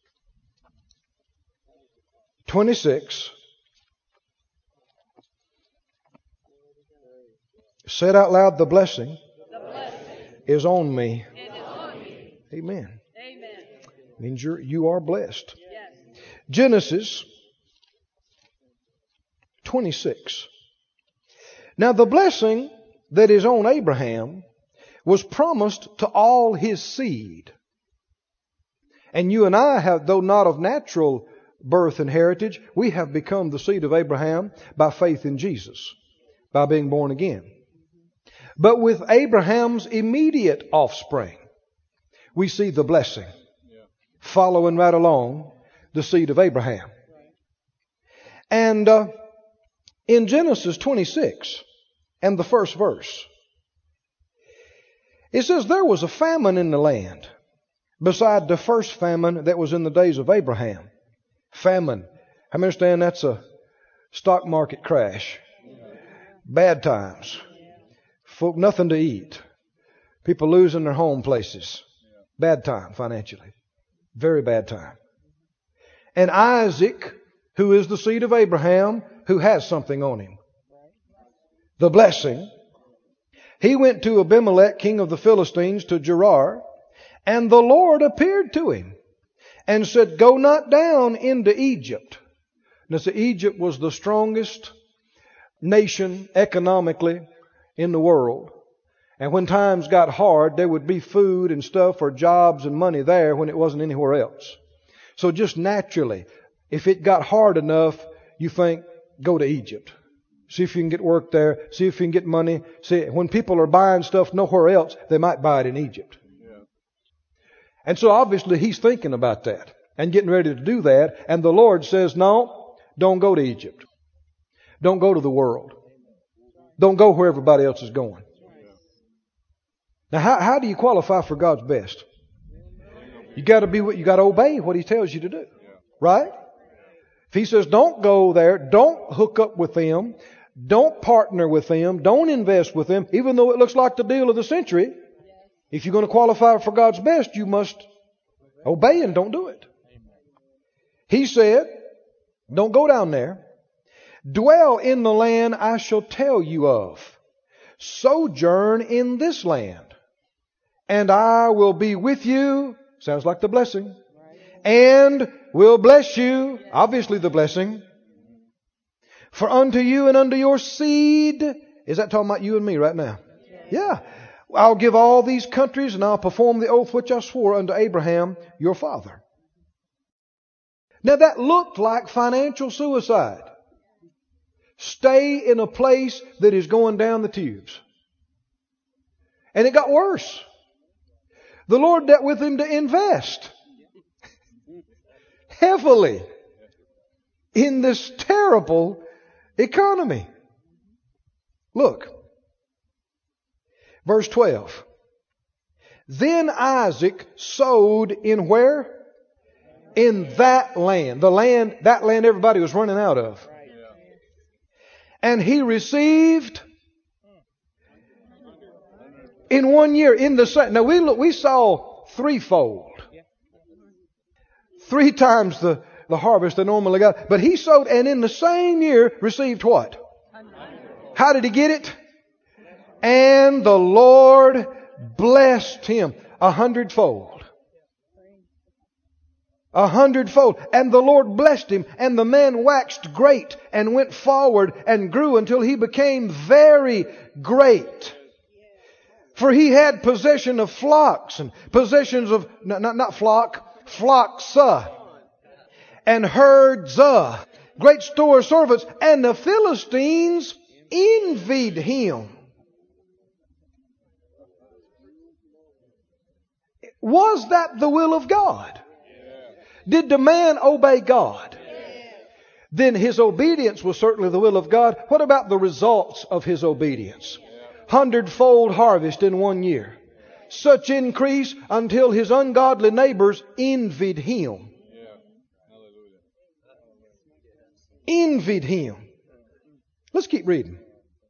twenty-six. Said out loud, the blessing, the blessing is on me. Is on me. Amen. Amen. Means you're, you are blessed. Yes. Genesis twenty-six. Now the blessing that is on Abraham was promised to all his seed. And you and I have, though not of natural birth and heritage, we have become the seed of Abraham by faith in Jesus, by being born again. But with Abraham's immediate offspring, we see the blessing yeah. following right along the seed of Abraham. And uh, in Genesis twenty-six and the first verse, it says, there was a famine in the land beside the first famine that was in the days of Abraham. Famine. I understand that's a stock market crash. Bad times. Folk, nothing to eat. People losing their home places. Bad time financially. Very bad time. And Isaac, who is the seed of Abraham, who has something on him. The blessing. He went to Abimelech, king of the Philistines, to Gerar, and the Lord appeared to him and said, go not down into Egypt. Now, so Egypt was the strongest nation economically in the world. And when times got hard, there would be food and stuff or jobs and money there when it wasn't anywhere else. So just naturally, if it got hard enough, you think, go to Egypt. See if you can get work there. See if you can get money. See, when people are buying stuff nowhere else, they might buy it in Egypt. Yeah. And so obviously he's thinking about that and getting ready to do that. And the Lord says, no, don't go to Egypt. Don't go to the world. Don't go where everybody else is going. Now, how, how do you qualify for God's best? You got to be, you got to obey what He tells you to do, right? If He says, don't go there, don't hook up with them, don't partner with them, don't invest with them, even though it looks like the deal of the century. If you're going to qualify for God's best, you must obey and don't do it. He said, don't go down there. Dwell in the land I shall tell you of. Sojourn in this land. And I will be with you. Sounds like the blessing. And will bless you. Obviously the blessing. For unto you and unto your seed. Is that talking about you and me right now? Yeah. I'll give all these countries and I'll perform the oath which I swore unto Abraham your father. Now that looked like financial suicide. Stay in a place that is going down the tubes. And it got worse. The Lord dealt with him to invest heavily in this terrible economy. Look. Verse twelve. Then Isaac sowed in where? In that land. The land, that land everybody was running out of. And he received in one year, in the same. Now we look, we saw threefold. Three times the, the harvest they normally got. But he sowed and in the same year received what? How did he get it? And the Lord blessed him a hundredfold. A hundredfold. And the Lord blessed him. And the man waxed great and went forward and grew until he became very great. For he had possession of flocks and possessions of, not, not, not flock, flocks, uh, and herds, uh, great store of servants. And the Philistines envied him. Was that the will of God? Did the man obey God? Then his obedience was certainly the will of God. What about the results of his obedience? Hundredfold harvest in one year. Such increase until his ungodly neighbors envied him. Envied him. Let's keep reading.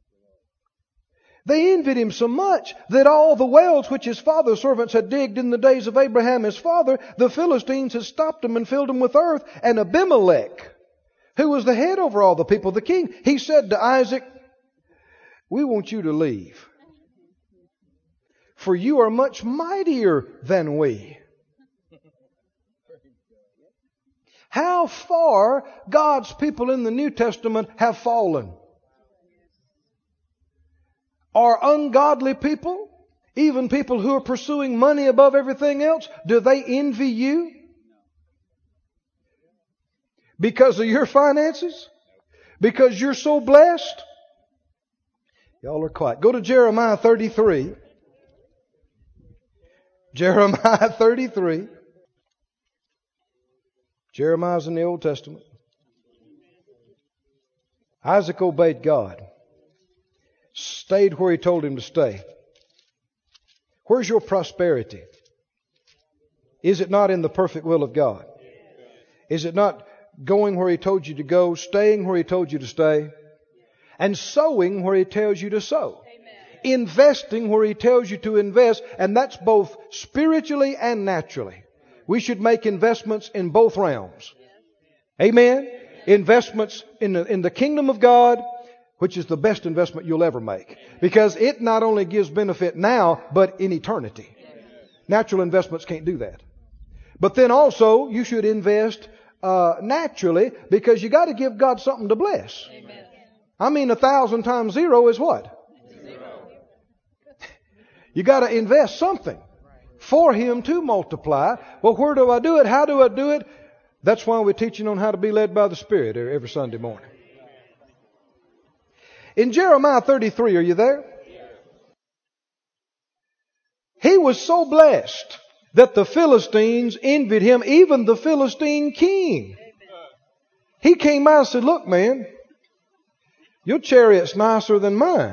They envied him so much that all the wells which his father's servants had digged in the days of Abraham his father, the Philistines had stopped them and filled them with earth. And Abimelech, who was the head over all the people, the king, he said to Isaac, we want you to leave. For you are much mightier than we. How far God's people in the New Testament have fallen. Are ungodly people, even people who are pursuing money above everything else, do they envy you? Because of your finances? Because you're so blessed? Y'all are quiet. Go to Jeremiah thirty-three. Jeremiah thirty-three. Jeremiah's in the Old Testament. Isaac obeyed God. Stayed where He told him to stay. Where's your prosperity? Is it not in the perfect will of God? Is it not going where He told you to go, staying where He told you to stay, and sowing where He tells you to sow? Amen. Investing where He tells you to invest, and that's both spiritually and naturally. We should make investments in both realms. Amen? Amen. Investments in the, in the kingdom of God, which is the best investment you'll ever make. Because it not only gives benefit now, but in eternity. Natural investments can't do that. But then also, you should invest uh, naturally, because you got to give God something to bless. Amen. I mean, a thousand times zero is what? Zero. You got to invest something for Him to multiply. Well, where do I do it? How do I do it? That's why we're teaching on how to be led by the Spirit every Sunday morning. In Jeremiah thirty-three, are you there? He was so blessed that the Philistines envied him, even the Philistine king. He came out and said, look, man, Your chariot's nicer than mine.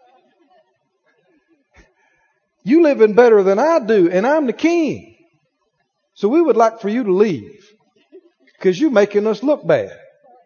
You living better than I do, and I'm the king. So we would like for you to leave because you're making us look bad.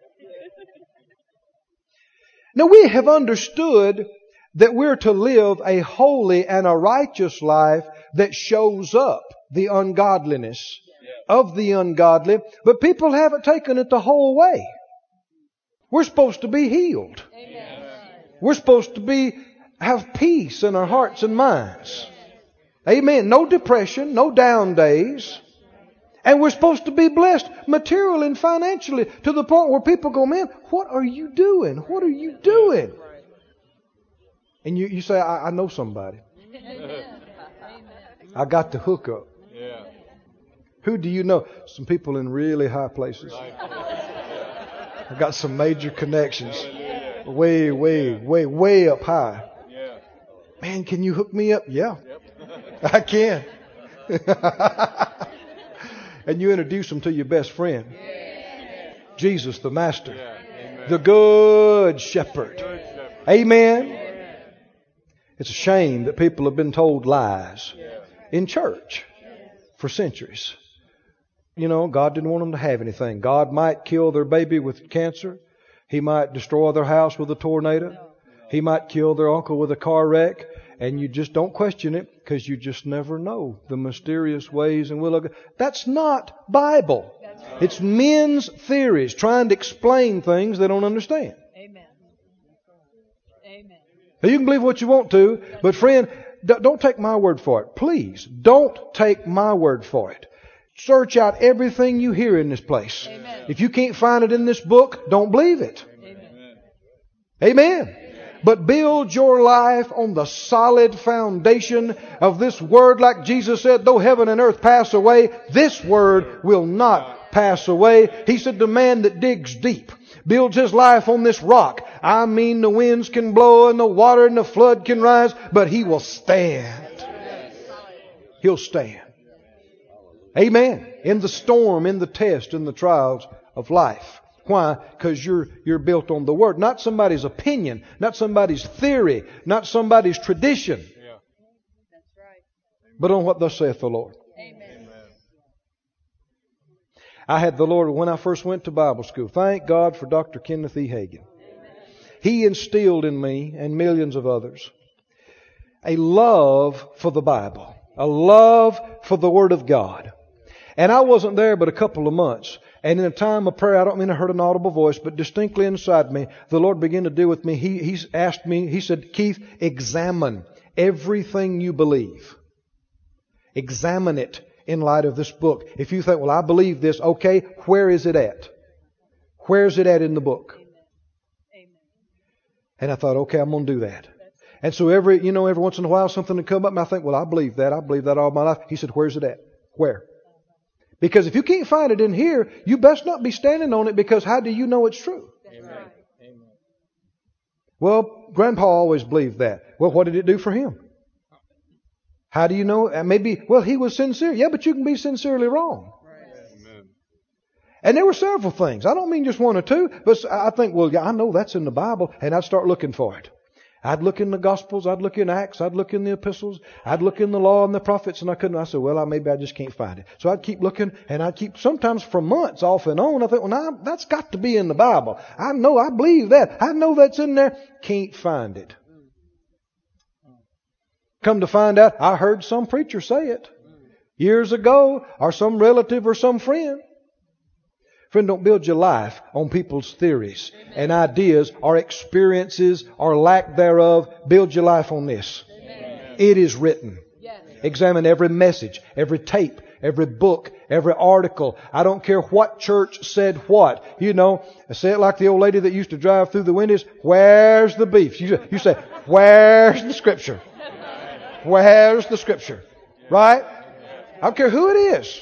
Now we have understood that we're to live a holy and a righteous life that shows up the ungodliness of the ungodly, but people haven't taken it the whole way. We're supposed to be healed. Amen. We're supposed to be have peace in our hearts and minds. Amen. No depression, no down days. And we're supposed to be blessed materially and financially to the point where people go, man, what are you doing? What are you doing? And you, you say, I, I know somebody. I got the hookup. Yeah. Who do you know? Some people in really high places. I got some major connections. Way, way, way, way up high. Man, can you hook me up? Yeah. I can. And you introduce them to your best friend. Jesus the Master. The Good Shepherd. Amen. It's a shame that people have been told lies in church for centuries. You know, God didn't want them to have anything. God might kill their baby with cancer. He might destroy their house with a tornado. He might kill their uncle with a car wreck. And you just don't question it because you just never know the mysterious ways and will of God. That's not Bible. It's men's theories trying to explain things they don't understand. Amen. Amen. Now, you can believe what you want to, but friend, don't take my word for it. Please, don't take my word for it. Search out everything you hear in this place. Amen. If you can't find it in this book, don't believe it. Amen. Amen. But build your life on the solid foundation of this word. Like Jesus said, though heaven and earth pass away, this word will not pass away. He said, the man that digs deep builds his life on this rock. I mean, the winds can blow and the water and the flood can rise, but he will stand. He'll stand. Amen. In the storm, in the test, in the trials of life. Why? Because you're you're built on the Word. Not somebody's opinion, not somebody's theory, not somebody's tradition. Yeah. That's right. But on what thus saith the Lord. Amen. I had the Lord when I first went to Bible school. Thank God for Doctor Kenneth E. Hagin. Amen. He instilled in me and millions of others a love for the Bible, a love for the Word of God. And I wasn't there but a couple of months. And in a time of prayer, I don't mean I heard an audible voice, but distinctly inside me, the Lord began to deal with me. He, he's asked me, He said, Keith, examine everything you believe. Examine it in light of this book. If you think, well, I believe this, okay, where is it at? Where is it at in the book? Amen. And I thought, okay, I'm going to do that. And so every, you know, every once in a while something would come up and I think, well, I believe that. I believe that all my life. He said, where's it at? Where? Because if you can't find it in here, you best not be standing on it, because how do you know it's true? Amen. Well, Grandpa always believed that. Well, what did it do for him? How do you know? Maybe, well, he was sincere. Yeah, but you can be sincerely wrong. Right. And there were several things. I don't mean just one or two, but I think, well, yeah, I know that's in the Bible, and I'd start looking for it. I'd look in the Gospels, I'd look in Acts, I'd look in the Epistles, I'd look in the Law and the Prophets, and I couldn't. I said, well, I, maybe I just can't find it. So I'd keep looking, and I'd keep, sometimes for months off and on. I think, well, now, that's got to be in the Bible. I know, I believe that. I know that's in there. Can't find it. Come to find out, I heard some preacher say it years ago, or some relative or some friend. Friend, don't build your life on people's theories and ideas or experiences or lack thereof. Build your life on this. Amen. It is written. Yes. Examine every message, every tape, every book, every article. I don't care what church said what. You know, I say it like the old lady that used to drive through the windows. Where's the beef? You, you say, where's the Scripture? Where's the Scripture? Right? I don't care who it is.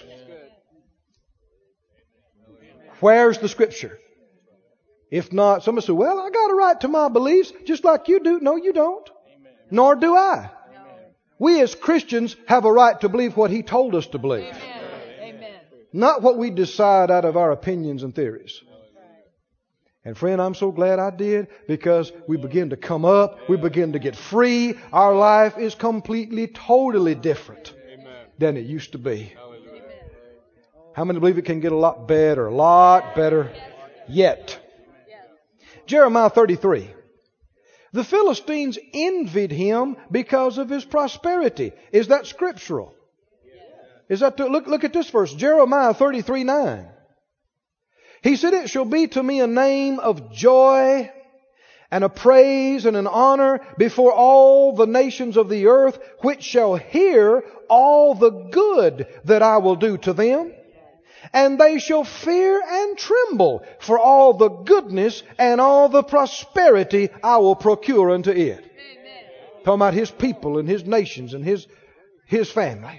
Where's the Scripture? If not, somebody say, well, I got a right to my beliefs just like you do. No, you don't. Amen. Nor do I. Amen. We as Christians have a right to believe what He told us to believe. Amen. Not what we decide out of our opinions and theories. And friend, I'm so glad I did, because we begin to come up. We begin to get free. Our life is completely, totally different than it used to be. How many believe it can get a lot better, a lot better yet? Jeremiah thirty-three. The Philistines envied him because of his prosperity. Is that scriptural? Is that to, look, look at this verse, Jeremiah thirty-three nine. He said, it shall be to me a name of joy and a praise and an honor before all the nations of the earth, which shall hear all the good that I will do to them. And they shall fear and tremble for all the goodness and all the prosperity I will procure unto it. Amen. Talking about His people and His nations and His, His family.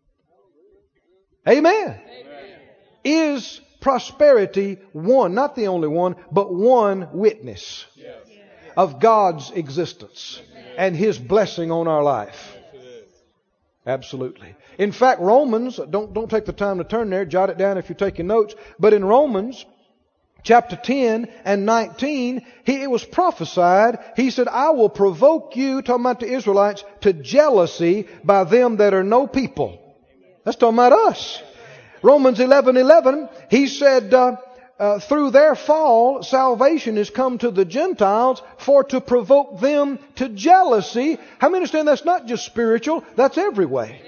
Amen. Amen. Is prosperity one, not the only one, but one witness of God's existence and His blessing on our life? Absolutely. In fact, Romans, don't, don't take the time to turn there, jot it down if you're taking notes, but in Romans chapter ten and nineteen, he, it was prophesied, he said, I will provoke you, talking about the Israelites, to jealousy by them that are no people. That's talking about us. Romans eleven eleven, he said, uh, uh, through their fall, salvation is come to the Gentiles for to provoke them to jealousy. How many understand that's not just spiritual, that's every way.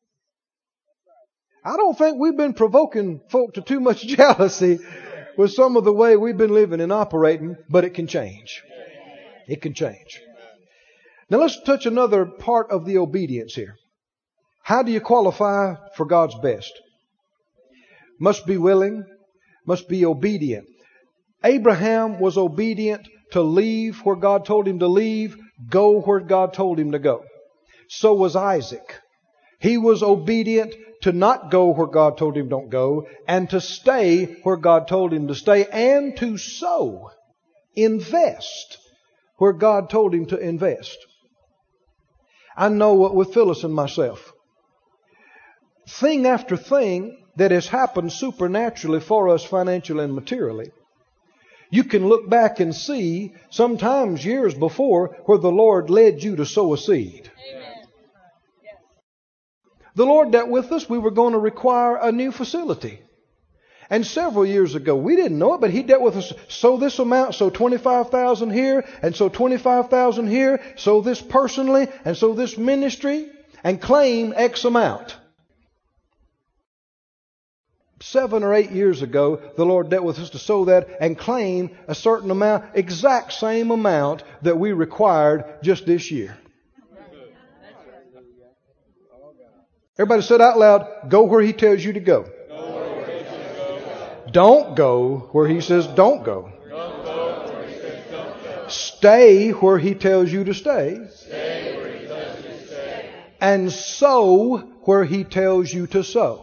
I don't think we've been provoking folk to too much jealousy with some of the way we've been living and operating, but it can change. It can change. Now let's touch another part of the obedience here. How do you qualify for God's best? Must be willing, must be obedient. Abraham was obedient to leave where God told him to leave, go where God told him to go. So was Isaac. He was obedient to not go where God told him don't go, and to stay where God told him to stay, and to sow, invest where God told him to invest. I know what with Phyllis and myself, thing after thing that has happened supernaturally for us financially and materially, you can look back and see sometimes years before where the Lord led you to sow a seed. Amen. The Lord dealt with us. We were going to require a new facility. And several years ago, we didn't know it, but He dealt with us. Sow this amount, sow twenty-five thousand dollars here, and sow twenty-five thousand dollars here, sow this personally, and sow this ministry, and claim X amount. Seven or eight years ago, the Lord dealt with us to sow that and claim a certain amount, exact same amount that we required just this year. Everybody said out loud, go where He tells you to go. Don't go where He says don't go. Stay where He tells you to stay. And sow where He tells you to sow.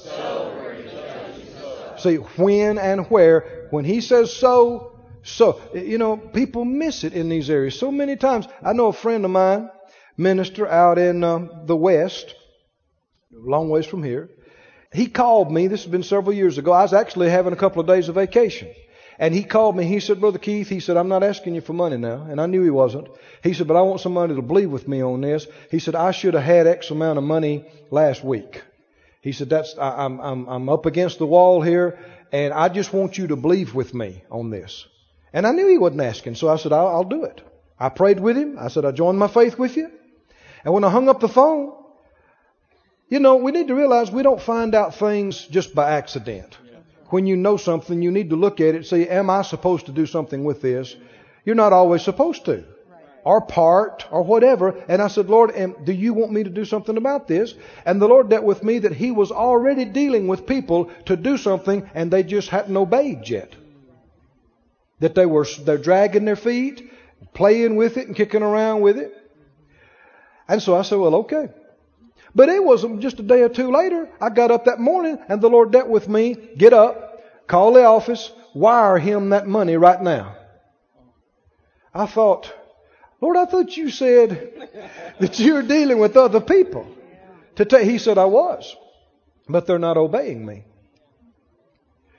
See, when and where. When He says so, so. You know, people miss it in these areas so many times. I know a friend of mine, minister out in uh, the West, a long ways from here. He called me, this has been several years ago. I was actually having a couple of days of vacation. And he called me, he said, Brother Keith, he said, I'm not asking you for money now. And I knew he wasn't. He said, but I want somebody to believe with me on this. He said, I should have had X amount of money last week. He said, "That's I, I'm I'm I'm up against the wall here, and I just want you to believe with me on this." And I knew he wasn't asking, so I said, "I'll, I'll do it." I prayed with him. I said, "I joined my faith with you." And when I hung up the phone, you know, we need to realize we don't find out things just by accident. When you know something, you need to look at it and say, "Am I supposed to do something with this?" You're not always supposed to. Or part, or whatever. And I said, "Lord, do you want me to do something about this?" And the Lord dealt with me that He was already dealing with people to do something, and they just hadn't obeyed yet. That they were they're dragging their feet, playing with it and kicking around with it. And so I said, well, okay. But it wasn't just a day or two later. I got up that morning, and the Lord dealt with me. Get up, call the office, wire him that money right now. I thought, Lord, I thought you said that you were dealing with other people. To ta- he said, I was. But they're not obeying me.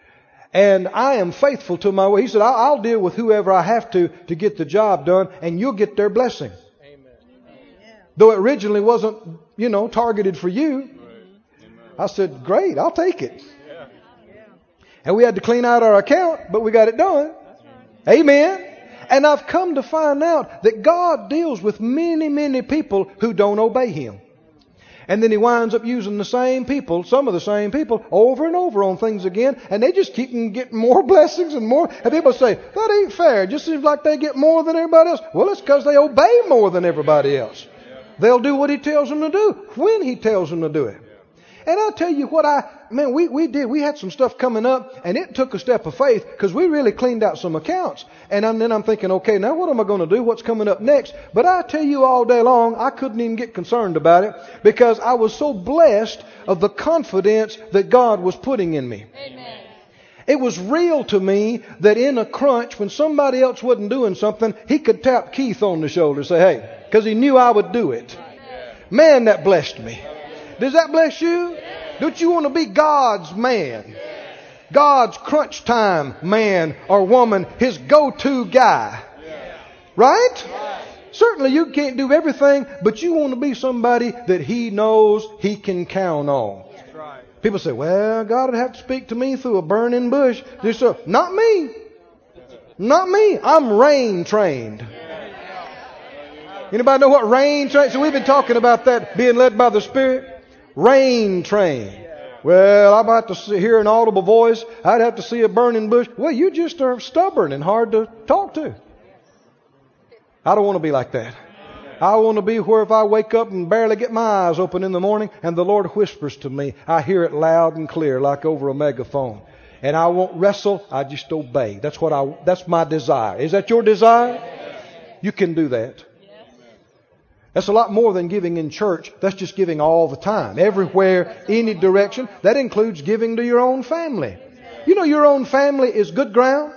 And I am faithful to my way. He said, I'll, I'll deal with whoever I have to to get the job done, and you'll get their blessing. Amen. Though it originally wasn't, you know, targeted for you. I said, great, I'll take it. Yeah. And we had to clean out our account, but we got it done. Amen. And I've come to find out that God deals with many, many people who don't obey Him. And then He winds up using the same people, some of the same people, over and over on things again. And they just keep getting more blessings and more. And people say, that ain't fair. It just seems like they get more than everybody else. Well, it's because they obey more than everybody else. They'll do what He tells them to do, when He tells them to do it. And I'll tell you what I, man, we, we did. We had some stuff coming up, and it took a step of faith because we really cleaned out some accounts. And I'm, then I'm thinking, okay, now what am I going to do? What's coming up next? But I tell you all day long, I couldn't even get concerned about it because I was so blessed of the confidence that God was putting in me. Amen. It was real to me that in a crunch, when somebody else wasn't doing something, he could tap Keith on the shoulder and say, hey, because he knew I would do it. Man, that blessed me. Does that bless you? Don't you want to be God's man? God's crunch time man or woman, His go-to guy. Right? Certainly you can't do everything, but you want to be somebody that He knows He can count on. People say, well, God would have to speak to me through a burning bush. Just so. Not me. Not me. I'm rain trained. Anybody know what rain trained? So we've been talking about that, being led by the Spirit. Rain trained. Well, I'm about to see, hear an audible voice. I'd have to see a burning bush. Well, you just are stubborn and hard to talk to. I don't want to be like that. I want to be where if I wake up and barely get my eyes open in the morning and the Lord whispers to me, I hear it loud and clear like over a megaphone. And I won't wrestle. I just obey. That's what I, that's my desire. Is that your desire? You can do that. That's a lot more than giving in church. That's just giving all the time. Everywhere, any direction. That includes giving to your own family. You know your own family is good ground?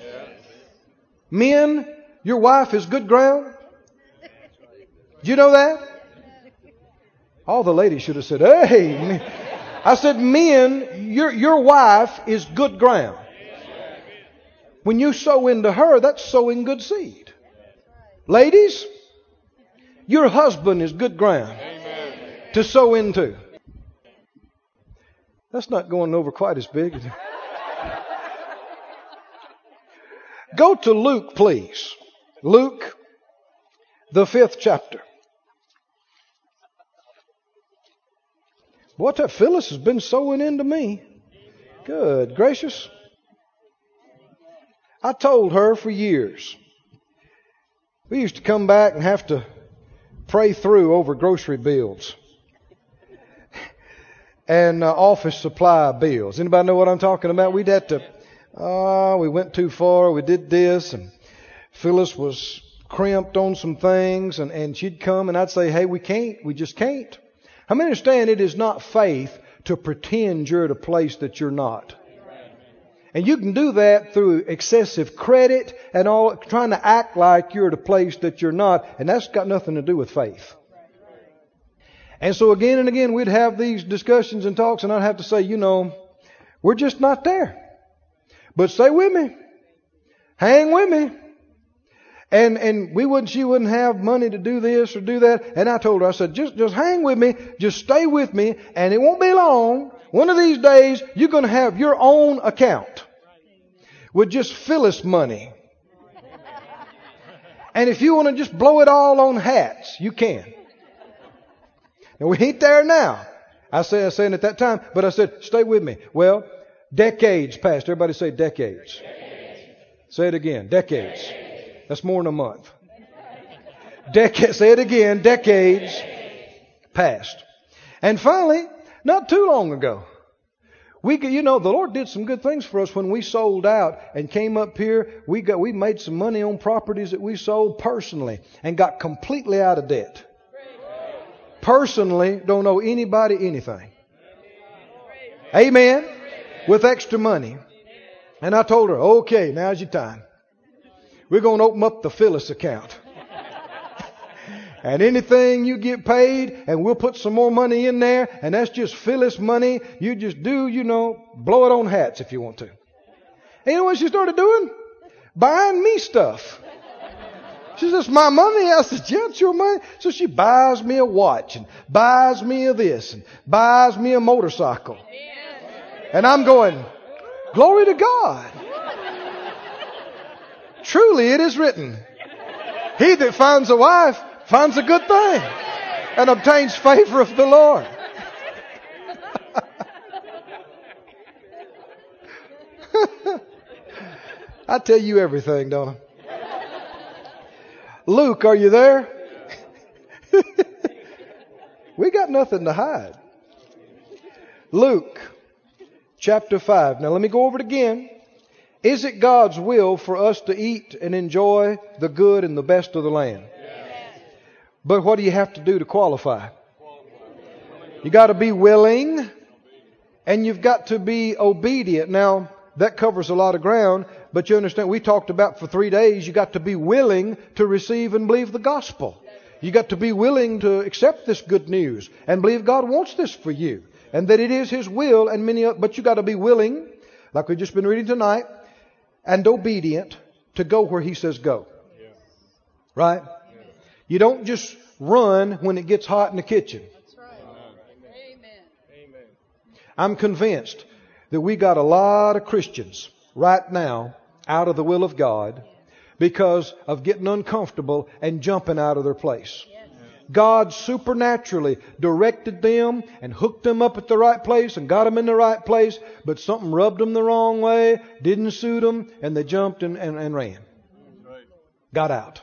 Men, your wife is good ground? Do you know that? All the ladies should have said, hey. I said, men, your, your wife is good ground. When you sow into her, that's sowing good seed. Ladies, your husband is good ground Amen. To sow into. That's not going over quite as big. Go to Luke, please. Luke, the fifth chapter. Boy, that Phyllis has been sowing into me. Good gracious. I told her for years. We used to come back and have to pray through over grocery bills and uh, office supply bills. Anybody know what I'm talking about? We'd have to, oh, we went too far. We did this, and Phyllis was crimped on some things, and, and she'd come, and I'd say, hey, we can't. We just can't. I mean, understand it is not faith to pretend you're at a place that you're not. And you can do that through excessive credit and all, trying to act like you're at a place that you're not. And that's got nothing to do with faith. And so again and again, we'd have these discussions and talks, and I'd have to say, you know, we're just not there. But stay with me. Hang with me. And and we wouldn't, she wouldn't have money to do this or do that. And I told her, I said, just, just hang with me. Just stay with me. And it won't be long. One of these days, you're going to have your own account with just Phyllis money. And if you want to just blow it all on hats, you can. Now, we ain't there now. I said, I said at that time, but I said, stay with me. Well, decades passed. Everybody say decades. decades. Say it again. Decades. decades. That's more than a month. Decades. Say it again. Decades passed. And finally, not too long ago, we could, you know, the Lord did some good things for us when we sold out and came up here. We got, we made some money on properties that we sold personally and got completely out of debt. Personally, don't owe anybody anything. Amen. With extra money. And I told her, okay, now's your time. We're going to open up the Phyllis account. And anything you get paid, and we'll put some more money in there, and that's just Phyllis money. You just do, you know, blow it on hats if you want to. And you know what she started doing? Buying me stuff. She says, my money? I said, yeah, it's your money. So she buys me a watch and buys me a this and buys me a motorcycle. And I'm going, glory to God. Truly it is written, he that finds a wife finds a good thing and obtains favor of the Lord. I tell you everything, don't I? Luke, are you there? We got nothing to hide. Luke chapter five. Now let me go over it again. Is it God's will for us to eat and enjoy the good and the best of the land? Yes. But what do you have to do to qualify? You got to be willing and you've got to be obedient. Now, that covers a lot of ground, but you understand, we talked about for three days, you got to be willing to receive and believe the gospel. You got to be willing to accept this good news and believe God wants this for you and that it is His will and many, but you got to be willing, like we've just been reading tonight, and obedient to go where He says go. Right? You don't just run when it gets hot in the kitchen. That's right. Amen. I'm convinced that we got a lot of Christians right now out of the will of God because of getting uncomfortable and jumping out of their place. Yes. God supernaturally directed them and hooked them up at the right place and got them in the right place, but something rubbed them the wrong way, didn't suit them, and they jumped and, and, and ran. Got out.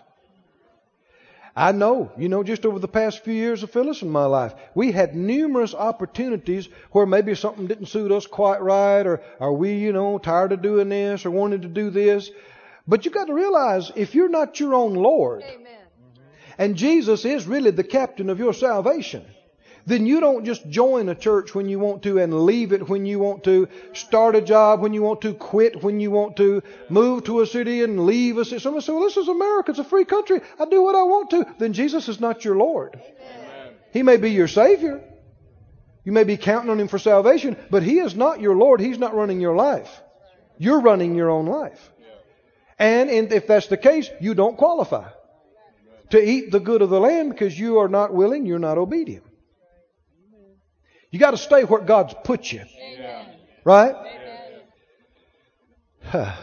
I know, you know, just over the past few years of Phyllis in my life, we had numerous opportunities where maybe something didn't suit us quite right, or are we, you know, tired of doing this or wanting to do this. But you got to realize, if you're not your own Lord, Amen. and Jesus is really the captain of your salvation, then you don't just join a church when you want to and leave it when you want to, start a job when you want to, quit when you want to, move to a city and leave a city. Someone say, well, this is America. It's a free country. I do what I want to. Then Jesus is not your Lord. Amen. He may be your Savior. You may be counting on Him for salvation, but He is not your Lord. He's not running your life. You're running your own life. And if that's the case, you don't qualify to eat the good of the land because you are not willing, you're not obedient. You got to stay where God's put you. Amen. Right? Amen.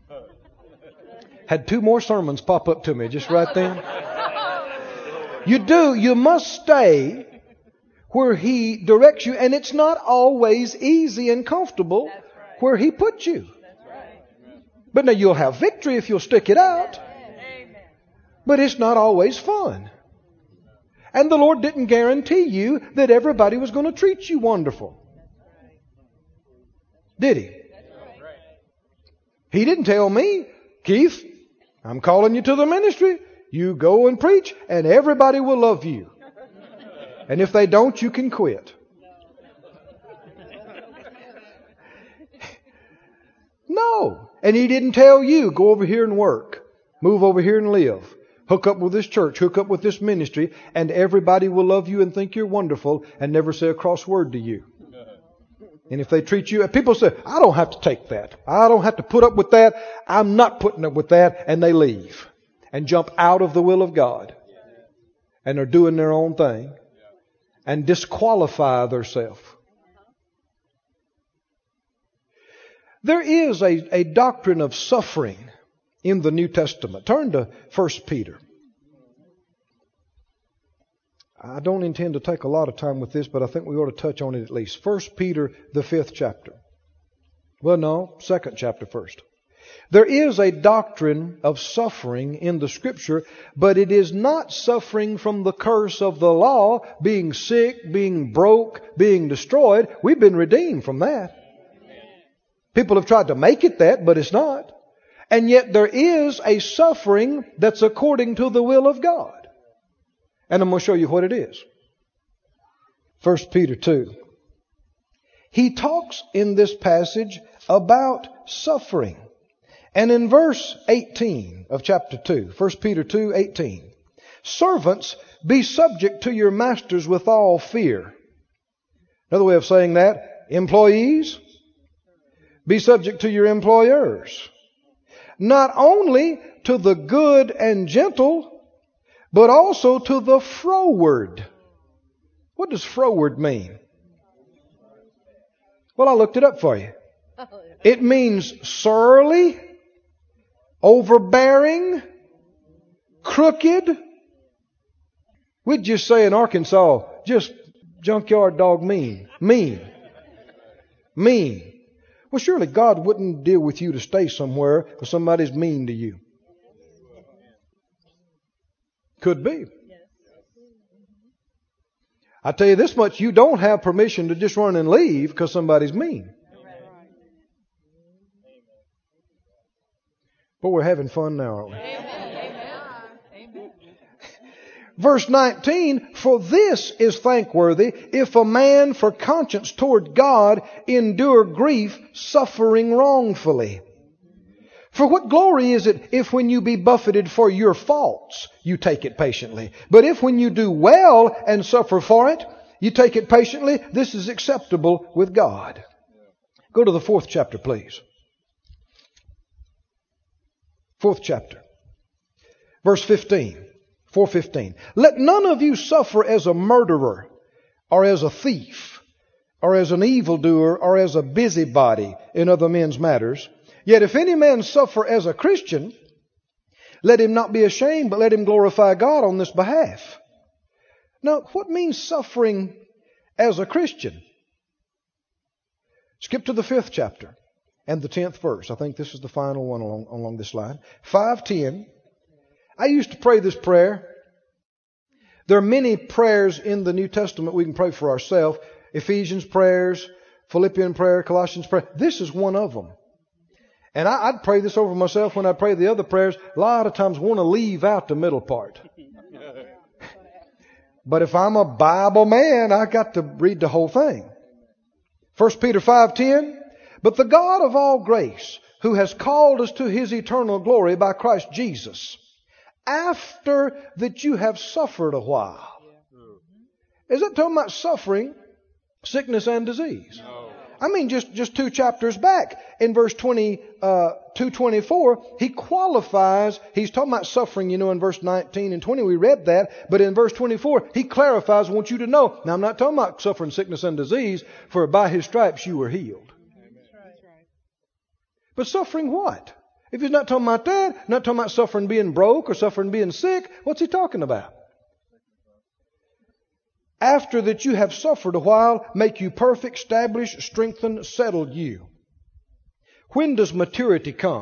Had two more sermons pop up to me just right then. You do. You must stay where He directs you. And it's not always easy and comfortable That's right. where He put you. That's right. But now you'll have victory if you'll stick it out. Amen. But it's not always fun. And the Lord didn't guarantee you that everybody was going to treat you wonderful. Did He? He didn't tell me, Keith, I'm calling you to the ministry. You go and preach and everybody will love you. And if they don't, you can quit. No. And He didn't tell you, go over here and work. Move over here and live. Hook up with this church, hook up with this ministry, and everybody will love you and think you're wonderful and never say a cross word to you. And if they treat you, people say, I don't have to take that. I don't have to put up with that. I'm not putting up with that. And they leave and jump out of the will of God and are doing their own thing and disqualify themselves. There is a, a doctrine of suffering in the New Testament. Turn to First Peter. I don't intend to take a lot of time with this, but I think we ought to touch on it at least. First Peter, the fifth chapter. Well, no, second chapter first. There is a doctrine of suffering in the Scripture, but it is not suffering from the curse of the law, being sick, being broke, being destroyed. We've been redeemed from that. People have tried to make it that, but it's not. And yet there is a suffering that's according to the will of God. And I'm going to show you what it is. First Peter two. He talks in this passage about suffering. And in verse eighteen of chapter two, First Peter two eighteen, servants, be subject to your masters with all fear. Another way of saying that, employees, Be subject to your employers, not only to the good and gentle, but also to the froward. What does froward mean? Well, I looked it up for you. It means surly, overbearing, crooked. We'd just say in Arkansas, just junkyard dog mean. Mean. Mean. Well, surely God wouldn't deal with you to stay somewhere if somebody's mean to you. Could be. I tell you this much, you don't have permission to just run and leave because somebody's mean. But we're having fun now, aren't we? Amen. Verse nineteen, for this is thankworthy if a man for conscience toward God endure grief, suffering wrongfully. For what glory is it if when you be buffeted for your faults, you take it patiently? But if when you do well and suffer for it, you take it patiently, this is acceptable with God. Go to the fourth chapter, please. Fourth chapter. Verse fifteen. four fifteen. Let none of you suffer as a murderer, or as a thief, or as an evildoer, or as a busybody in other men's matters. Yet if any man suffer as a Christian, let him not be ashamed, but let him glorify God on this behalf. Now, what means suffering as a Christian? Skip to the fifth chapter and the tenth verse. I think this is the final one along, along this line. five ten. I used to pray this prayer. There are many prayers in the New Testament we can pray for ourselves. Ephesians prayers, Philippian prayer, Colossians prayer. This is one of them. And I, I'd pray this over myself when I pray the other prayers. A lot of times want to leave out the middle part. But if I'm a Bible man, I got to read the whole thing. First Peter five ten. But the God of all grace, who has called us to His eternal glory by Christ Jesus, after that you have suffered a while. Is that talking about suffering, sickness, and disease? No. I mean, just, just two chapters back in verse twenty, uh, two twenty-four, he qualifies, he's talking about suffering, you know, in verse nineteen and twenty, we read that, but in verse twenty-four, he clarifies, I want you to know, now I'm not talking about suffering, sickness, and disease, for by His stripes you were healed. But suffering what? If he's not talking about that, not talking about suffering being broke or suffering being sick, what's he talking about? After that you have suffered a while, make you perfect, establish, strengthen, settle you. When does maturity come?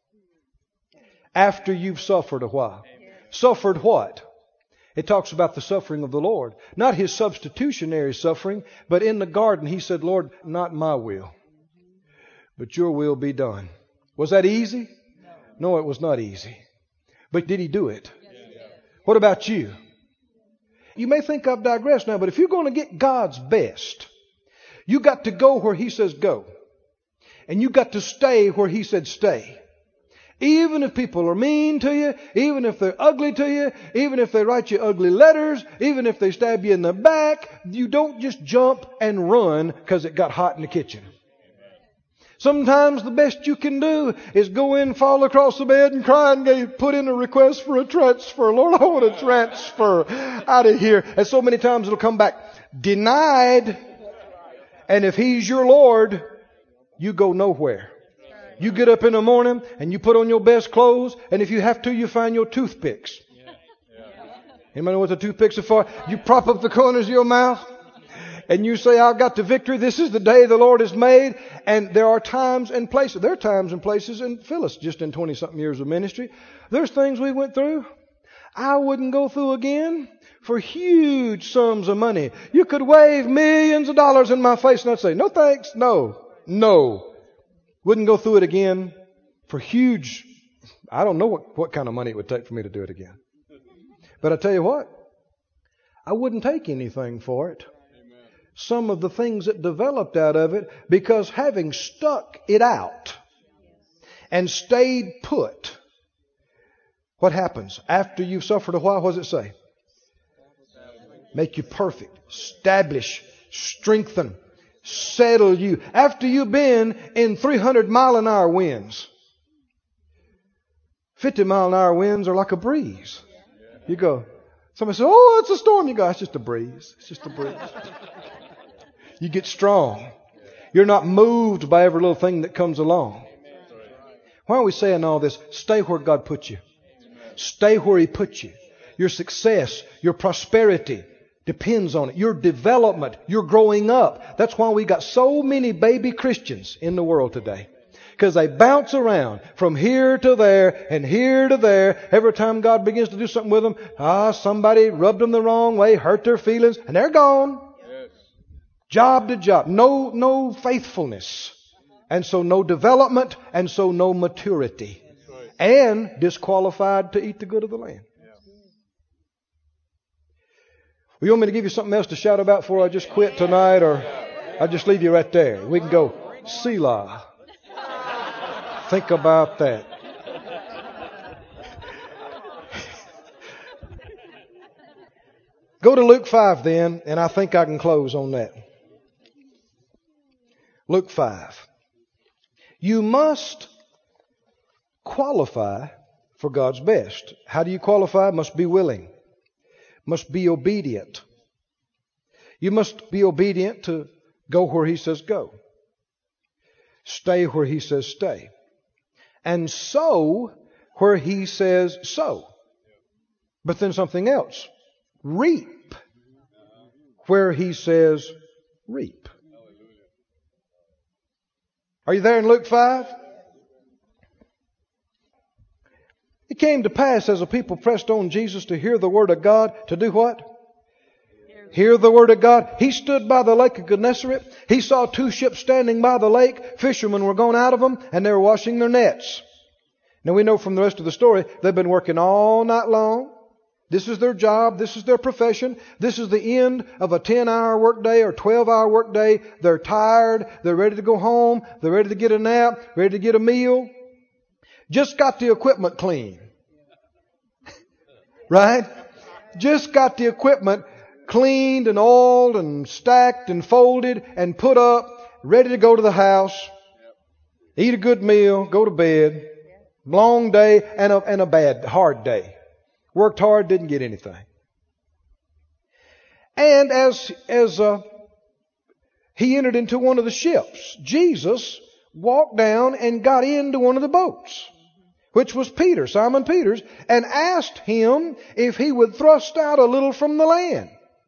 After you've suffered a while. Suffered what? It talks about the suffering of the Lord. Not His substitutionary suffering, but in the garden He said, Lord, not my will, but your will be done. Was that easy? No, it was not easy. But did He do it? What about you? You may think I've digressed now, but if you're going to get God's best, you got to go where He says go. And you got to stay where He said stay. Even if people are mean to you, even if they're ugly to you, even if they write you ugly letters, even if they stab you in the back, you don't just jump and run because it got hot in the kitchen. Sometimes the best you can do is go in, fall across the bed and cry and get, put in a request for a transfer. Lord, I want a transfer out of here. And so many times it'll come back denied. And if He's your Lord, you go nowhere. You get up in the morning and you put on your best clothes. And if you have to, you find your toothpicks. Anybody know what the toothpicks are for? You prop up the corners of your mouth. And you say, I've got the victory. This is the day the Lord has made. And there are times and places. There are times and places, and Phyllis, just in twenty-something years of ministry, there's things we went through I wouldn't go through again for huge sums of money. You could wave millions of dollars in my face and I'd say, no thanks, no, no. Wouldn't go through it again for huge, I don't know what, what kind of money it would take for me to do it again. But I tell you what, I wouldn't take anything for it. Some of the things that developed out of it, because having stuck it out and stayed put, what happens? After you've suffered a while, what does it say? Make you perfect, establish, strengthen, Settle you. After you've been in three hundred mile an hour winds. fifty mile an hour winds are like a breeze. You go, somebody says, oh, it's a storm. You go, it's just a breeze. It's just a breeze. You get strong. You're not moved by every little thing that comes along. Why are we saying all this? Stay where God put you. Stay where He put you. Your success, your prosperity depends on it. Your development, your growing up. That's why we got so many baby Christians in the world today. Because they bounce around from here to there and here to there. Every time God begins to do something with them, ah, somebody rubbed them the wrong way, hurt their feelings, and they're gone. Yes. Job to job. No, no faithfulness. And so no development, and so no maturity. Right. And disqualified to eat the good of the land. Yeah. Well, you want me to give you something else to shout about before I just quit tonight? Or I'll just leave you right there. We can go, Selah. Think about that. Go to Luke five then, and I think I can close on that. Luke five. You must qualify for God's best. How do you qualify? Must be willing. Must be obedient. You must be obedient to go where He says go. Stay where He says stay. And sow where He says sow. But then something else. Reap where He says reap. Are you there in Luke five? It came to pass as the people pressed on Jesus to hear the word of God, to do what? Hear the word of God. He stood by the lake of Gennesaret. He saw two ships standing by the lake. Fishermen were going out of them, and they were washing their nets. Now we know from the rest of the story, they've been working all night long. This is their job. This is their profession. This is the end of a ten-hour workday or twelve-hour workday. They're tired. They're ready to go home. They're ready to get a nap, ready to get a meal. Just got the equipment clean. Right? Just got the equipment cleaned and oiled and stacked and folded and put up, ready to go to the house, eat a good meal, go to bed. Long day and a, and a bad, hard day. Worked hard, didn't get anything. And as, as uh, he entered into one of the ships, Jesus walked down and got into one of the boats, which was Peter, Simon Peter's, and asked him if he would thrust out a little from the land.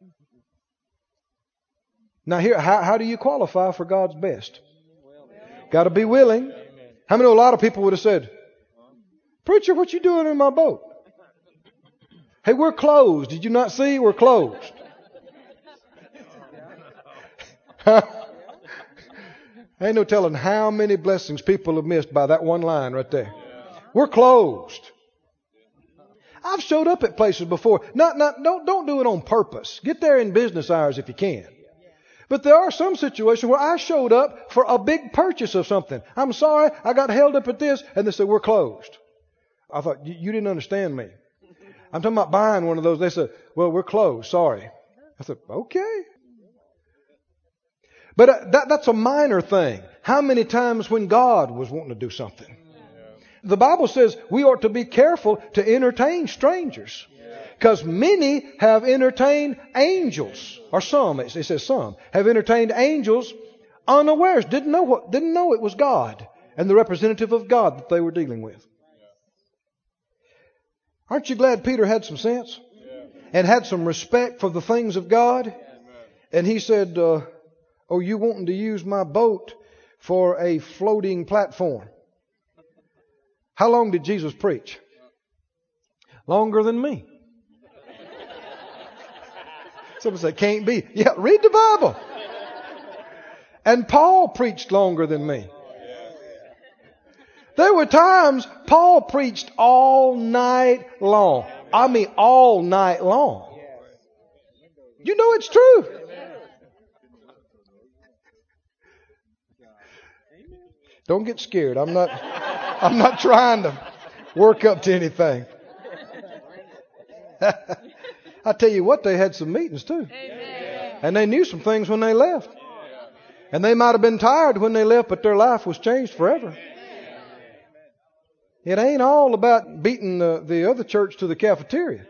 Now here, how, how do you qualify for God's best? Got to be willing. How many, a lot of people would have said, preacher, what you doing in my boat? Hey, we're closed. Did you not see? We're closed. Ain't no telling how many blessings people have missed by that one line right there. We're closed. I've showed up at places before. Not, not, don't, don't do it on purpose. Get there in business hours if you can. But there are some situations where I showed up for a big purchase of something. I'm sorry, I got held up at this, and they said, we're closed. I thought, you didn't understand me. I'm talking about buying one of those. They said, well, we're closed. Sorry. I said, okay. But uh, that, that's a minor thing. How many times when God was wanting to do something? The Bible says we ought to be careful to entertain strangers. Because many have entertained angels. Or some, it says some, have entertained angels unawares. Didn't know what, didn't know it was God and the representative of God that they were dealing with. Aren't you glad Peter had some sense? Yeah. And had some respect for the things of God? Amen. And he said, uh, oh, you wanting to use my boat for a floating platform? How long did Jesus preach? Longer than me. Someone say, can't be. Yeah, read the Bible. And Paul preached longer than me. There were times Paul preached all night long. I mean, all night long. You know it's true. Don't get scared. I'm not, I'm not trying to work up to anything. I tell you what, they had some meetings too. And they knew some things when they left. And they might have been tired when they left, but their life was changed forever. It ain't all about beating the, the other church to the cafeteria.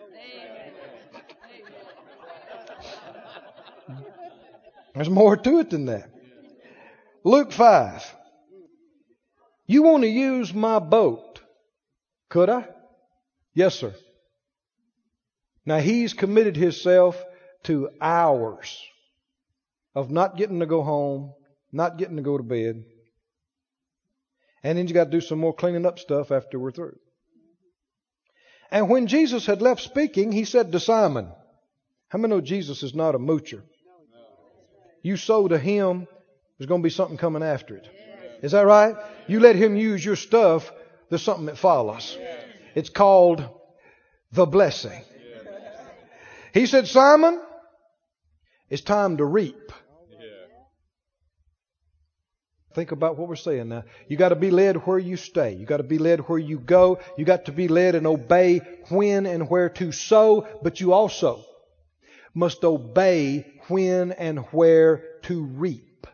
There's more to it than that. Luke five. You want to use my boat? Could I? Yes, sir. Now he's committed himself to hours of not getting to go home, not getting to go to bed. And then you got to do some more cleaning up stuff after we're through. And when Jesus had left speaking, he said to Simon, how many know Jesus is not a moocher? You sow to him, there's going to be something coming after it. Is that right? You let him use your stuff, there's something that follows. It's called the blessing. He said, Simon, it's time to reap. Think about what we're saying now. You got to be led where you stay. You got to be led where you go. You got to be led and obey when and where to sow. But you also must obey when and where to reap.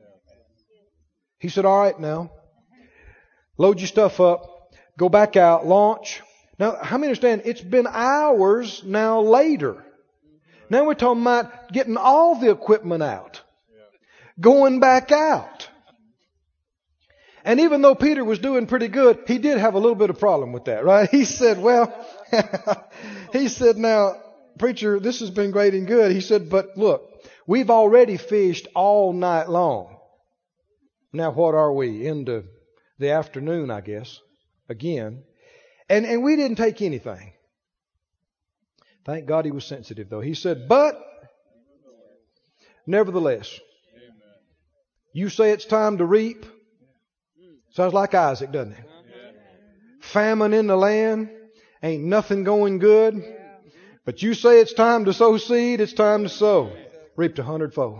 He said, all right now, load your stuff up, go back out, launch. Now, how many understand it's been hours now later? Now we're talking about getting all the equipment out, going back out. And even though Peter was doing pretty good, he did have a little bit of problem with that, right? He said, well, he said, now, preacher, this has been great and good. He said, but look, we've already fished all night long. Now, what are we? Into the afternoon, I guess, again. And, and we didn't take anything. Thank God he was sensitive, though. He said, but, nevertheless, you say it's time to reap. Sounds like Isaac, doesn't it? Famine in the land. Ain't nothing going good. But you say it's time to sow seed. It's time to sow. Reaped a hundredfold.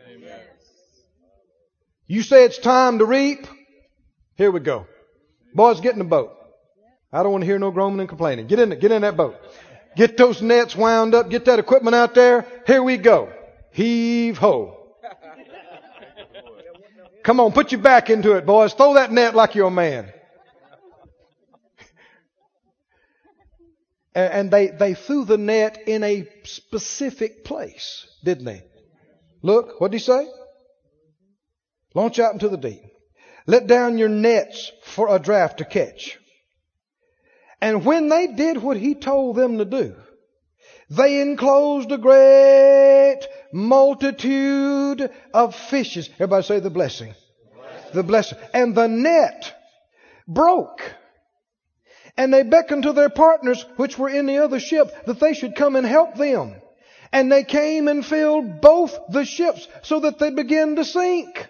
You say it's time to reap. Here we go. Boys, get in the boat. I don't want to hear no groaning and complaining. Get in it. Get in that boat. Get those nets wound up. Get that equipment out there. Here we go. Heave ho. Come on, put your back into it, boys. Throw that net like you're a man. And they, they threw the net in a specific place, didn't they? Look, what did he say? Launch out into the deep. Let down your nets for a draft to catch. And when they did what he told them to do, they enclosed a great multitude of fishes. Everybody say the blessing. The blessing. And the net broke. And they beckoned to their partners, which were in the other ship, that they should come and help them. And they came and filled both the ships so that they began to sink.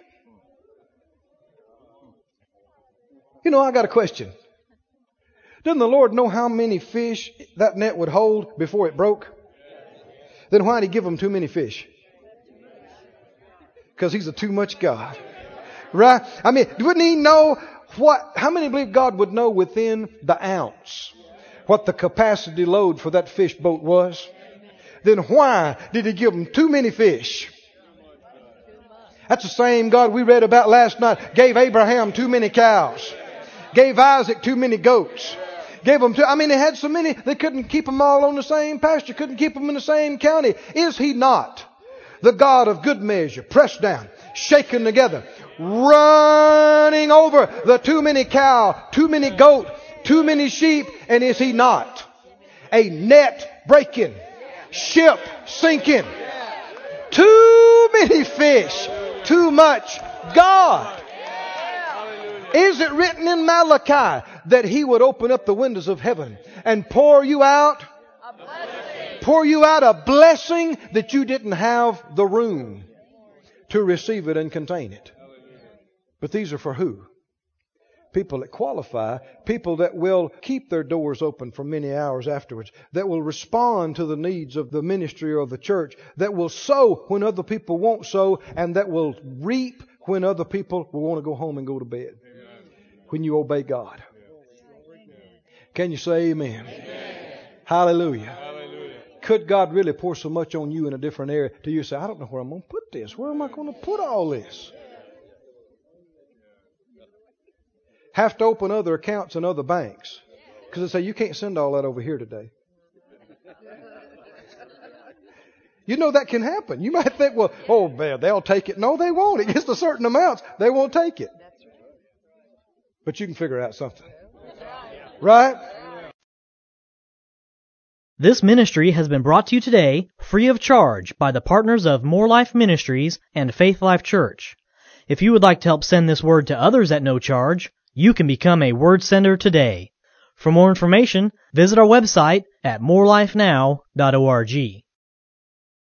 You know, I got a question. Didn't the Lord know how many fish that net would hold before it broke? Then why did he give them too many fish? Because he's a too much God. Right? I mean, wouldn't he know what, how many believe God would know within the ounce what the capacity load for that fish boat was? Then why did he give them too many fish? That's the same God we read about last night. Gave Abraham too many cows. Gave Isaac too many goats. Gave them two. I mean, they had so many, they couldn't keep them all on the same pasture, couldn't keep them in the same county. Is he not the God of good measure, pressed down, shaken together, running over the too many cow, too many goat, too many sheep? And is he not a net breaking, ship sinking, too many fish, too much God? Is it written in Malachi that he would open up the windows of heaven and pour you out? A blessing. Pour you out a blessing that you didn't have the room to receive it and contain it. But these are for who? People that qualify, people that will keep their doors open for many hours afterwards, that will respond to the needs of the ministry or the church, that will sow when other people won't sow, and that will reap when other people will want to go home and go to bed. When you obey God. Can you say amen? Amen. Hallelujah. Hallelujah. Could God really pour so much on you in a different area till you say, I don't know where I'm going to put this. Where am I going to put all this? have to open other accounts in other banks. Because they say, you can't send all that over here today. You know that can happen. You might think, well, oh, man, they'll take it. No, they won't. It gets to certain amounts. They won't take it. But you can figure out something. Right? This ministry has been brought to you today free of charge by the partners of More Life Ministries and Faith Life Church. If you would like to help send this word to others at no charge, you can become a word sender today. For more information, visit our website at more life now dot org.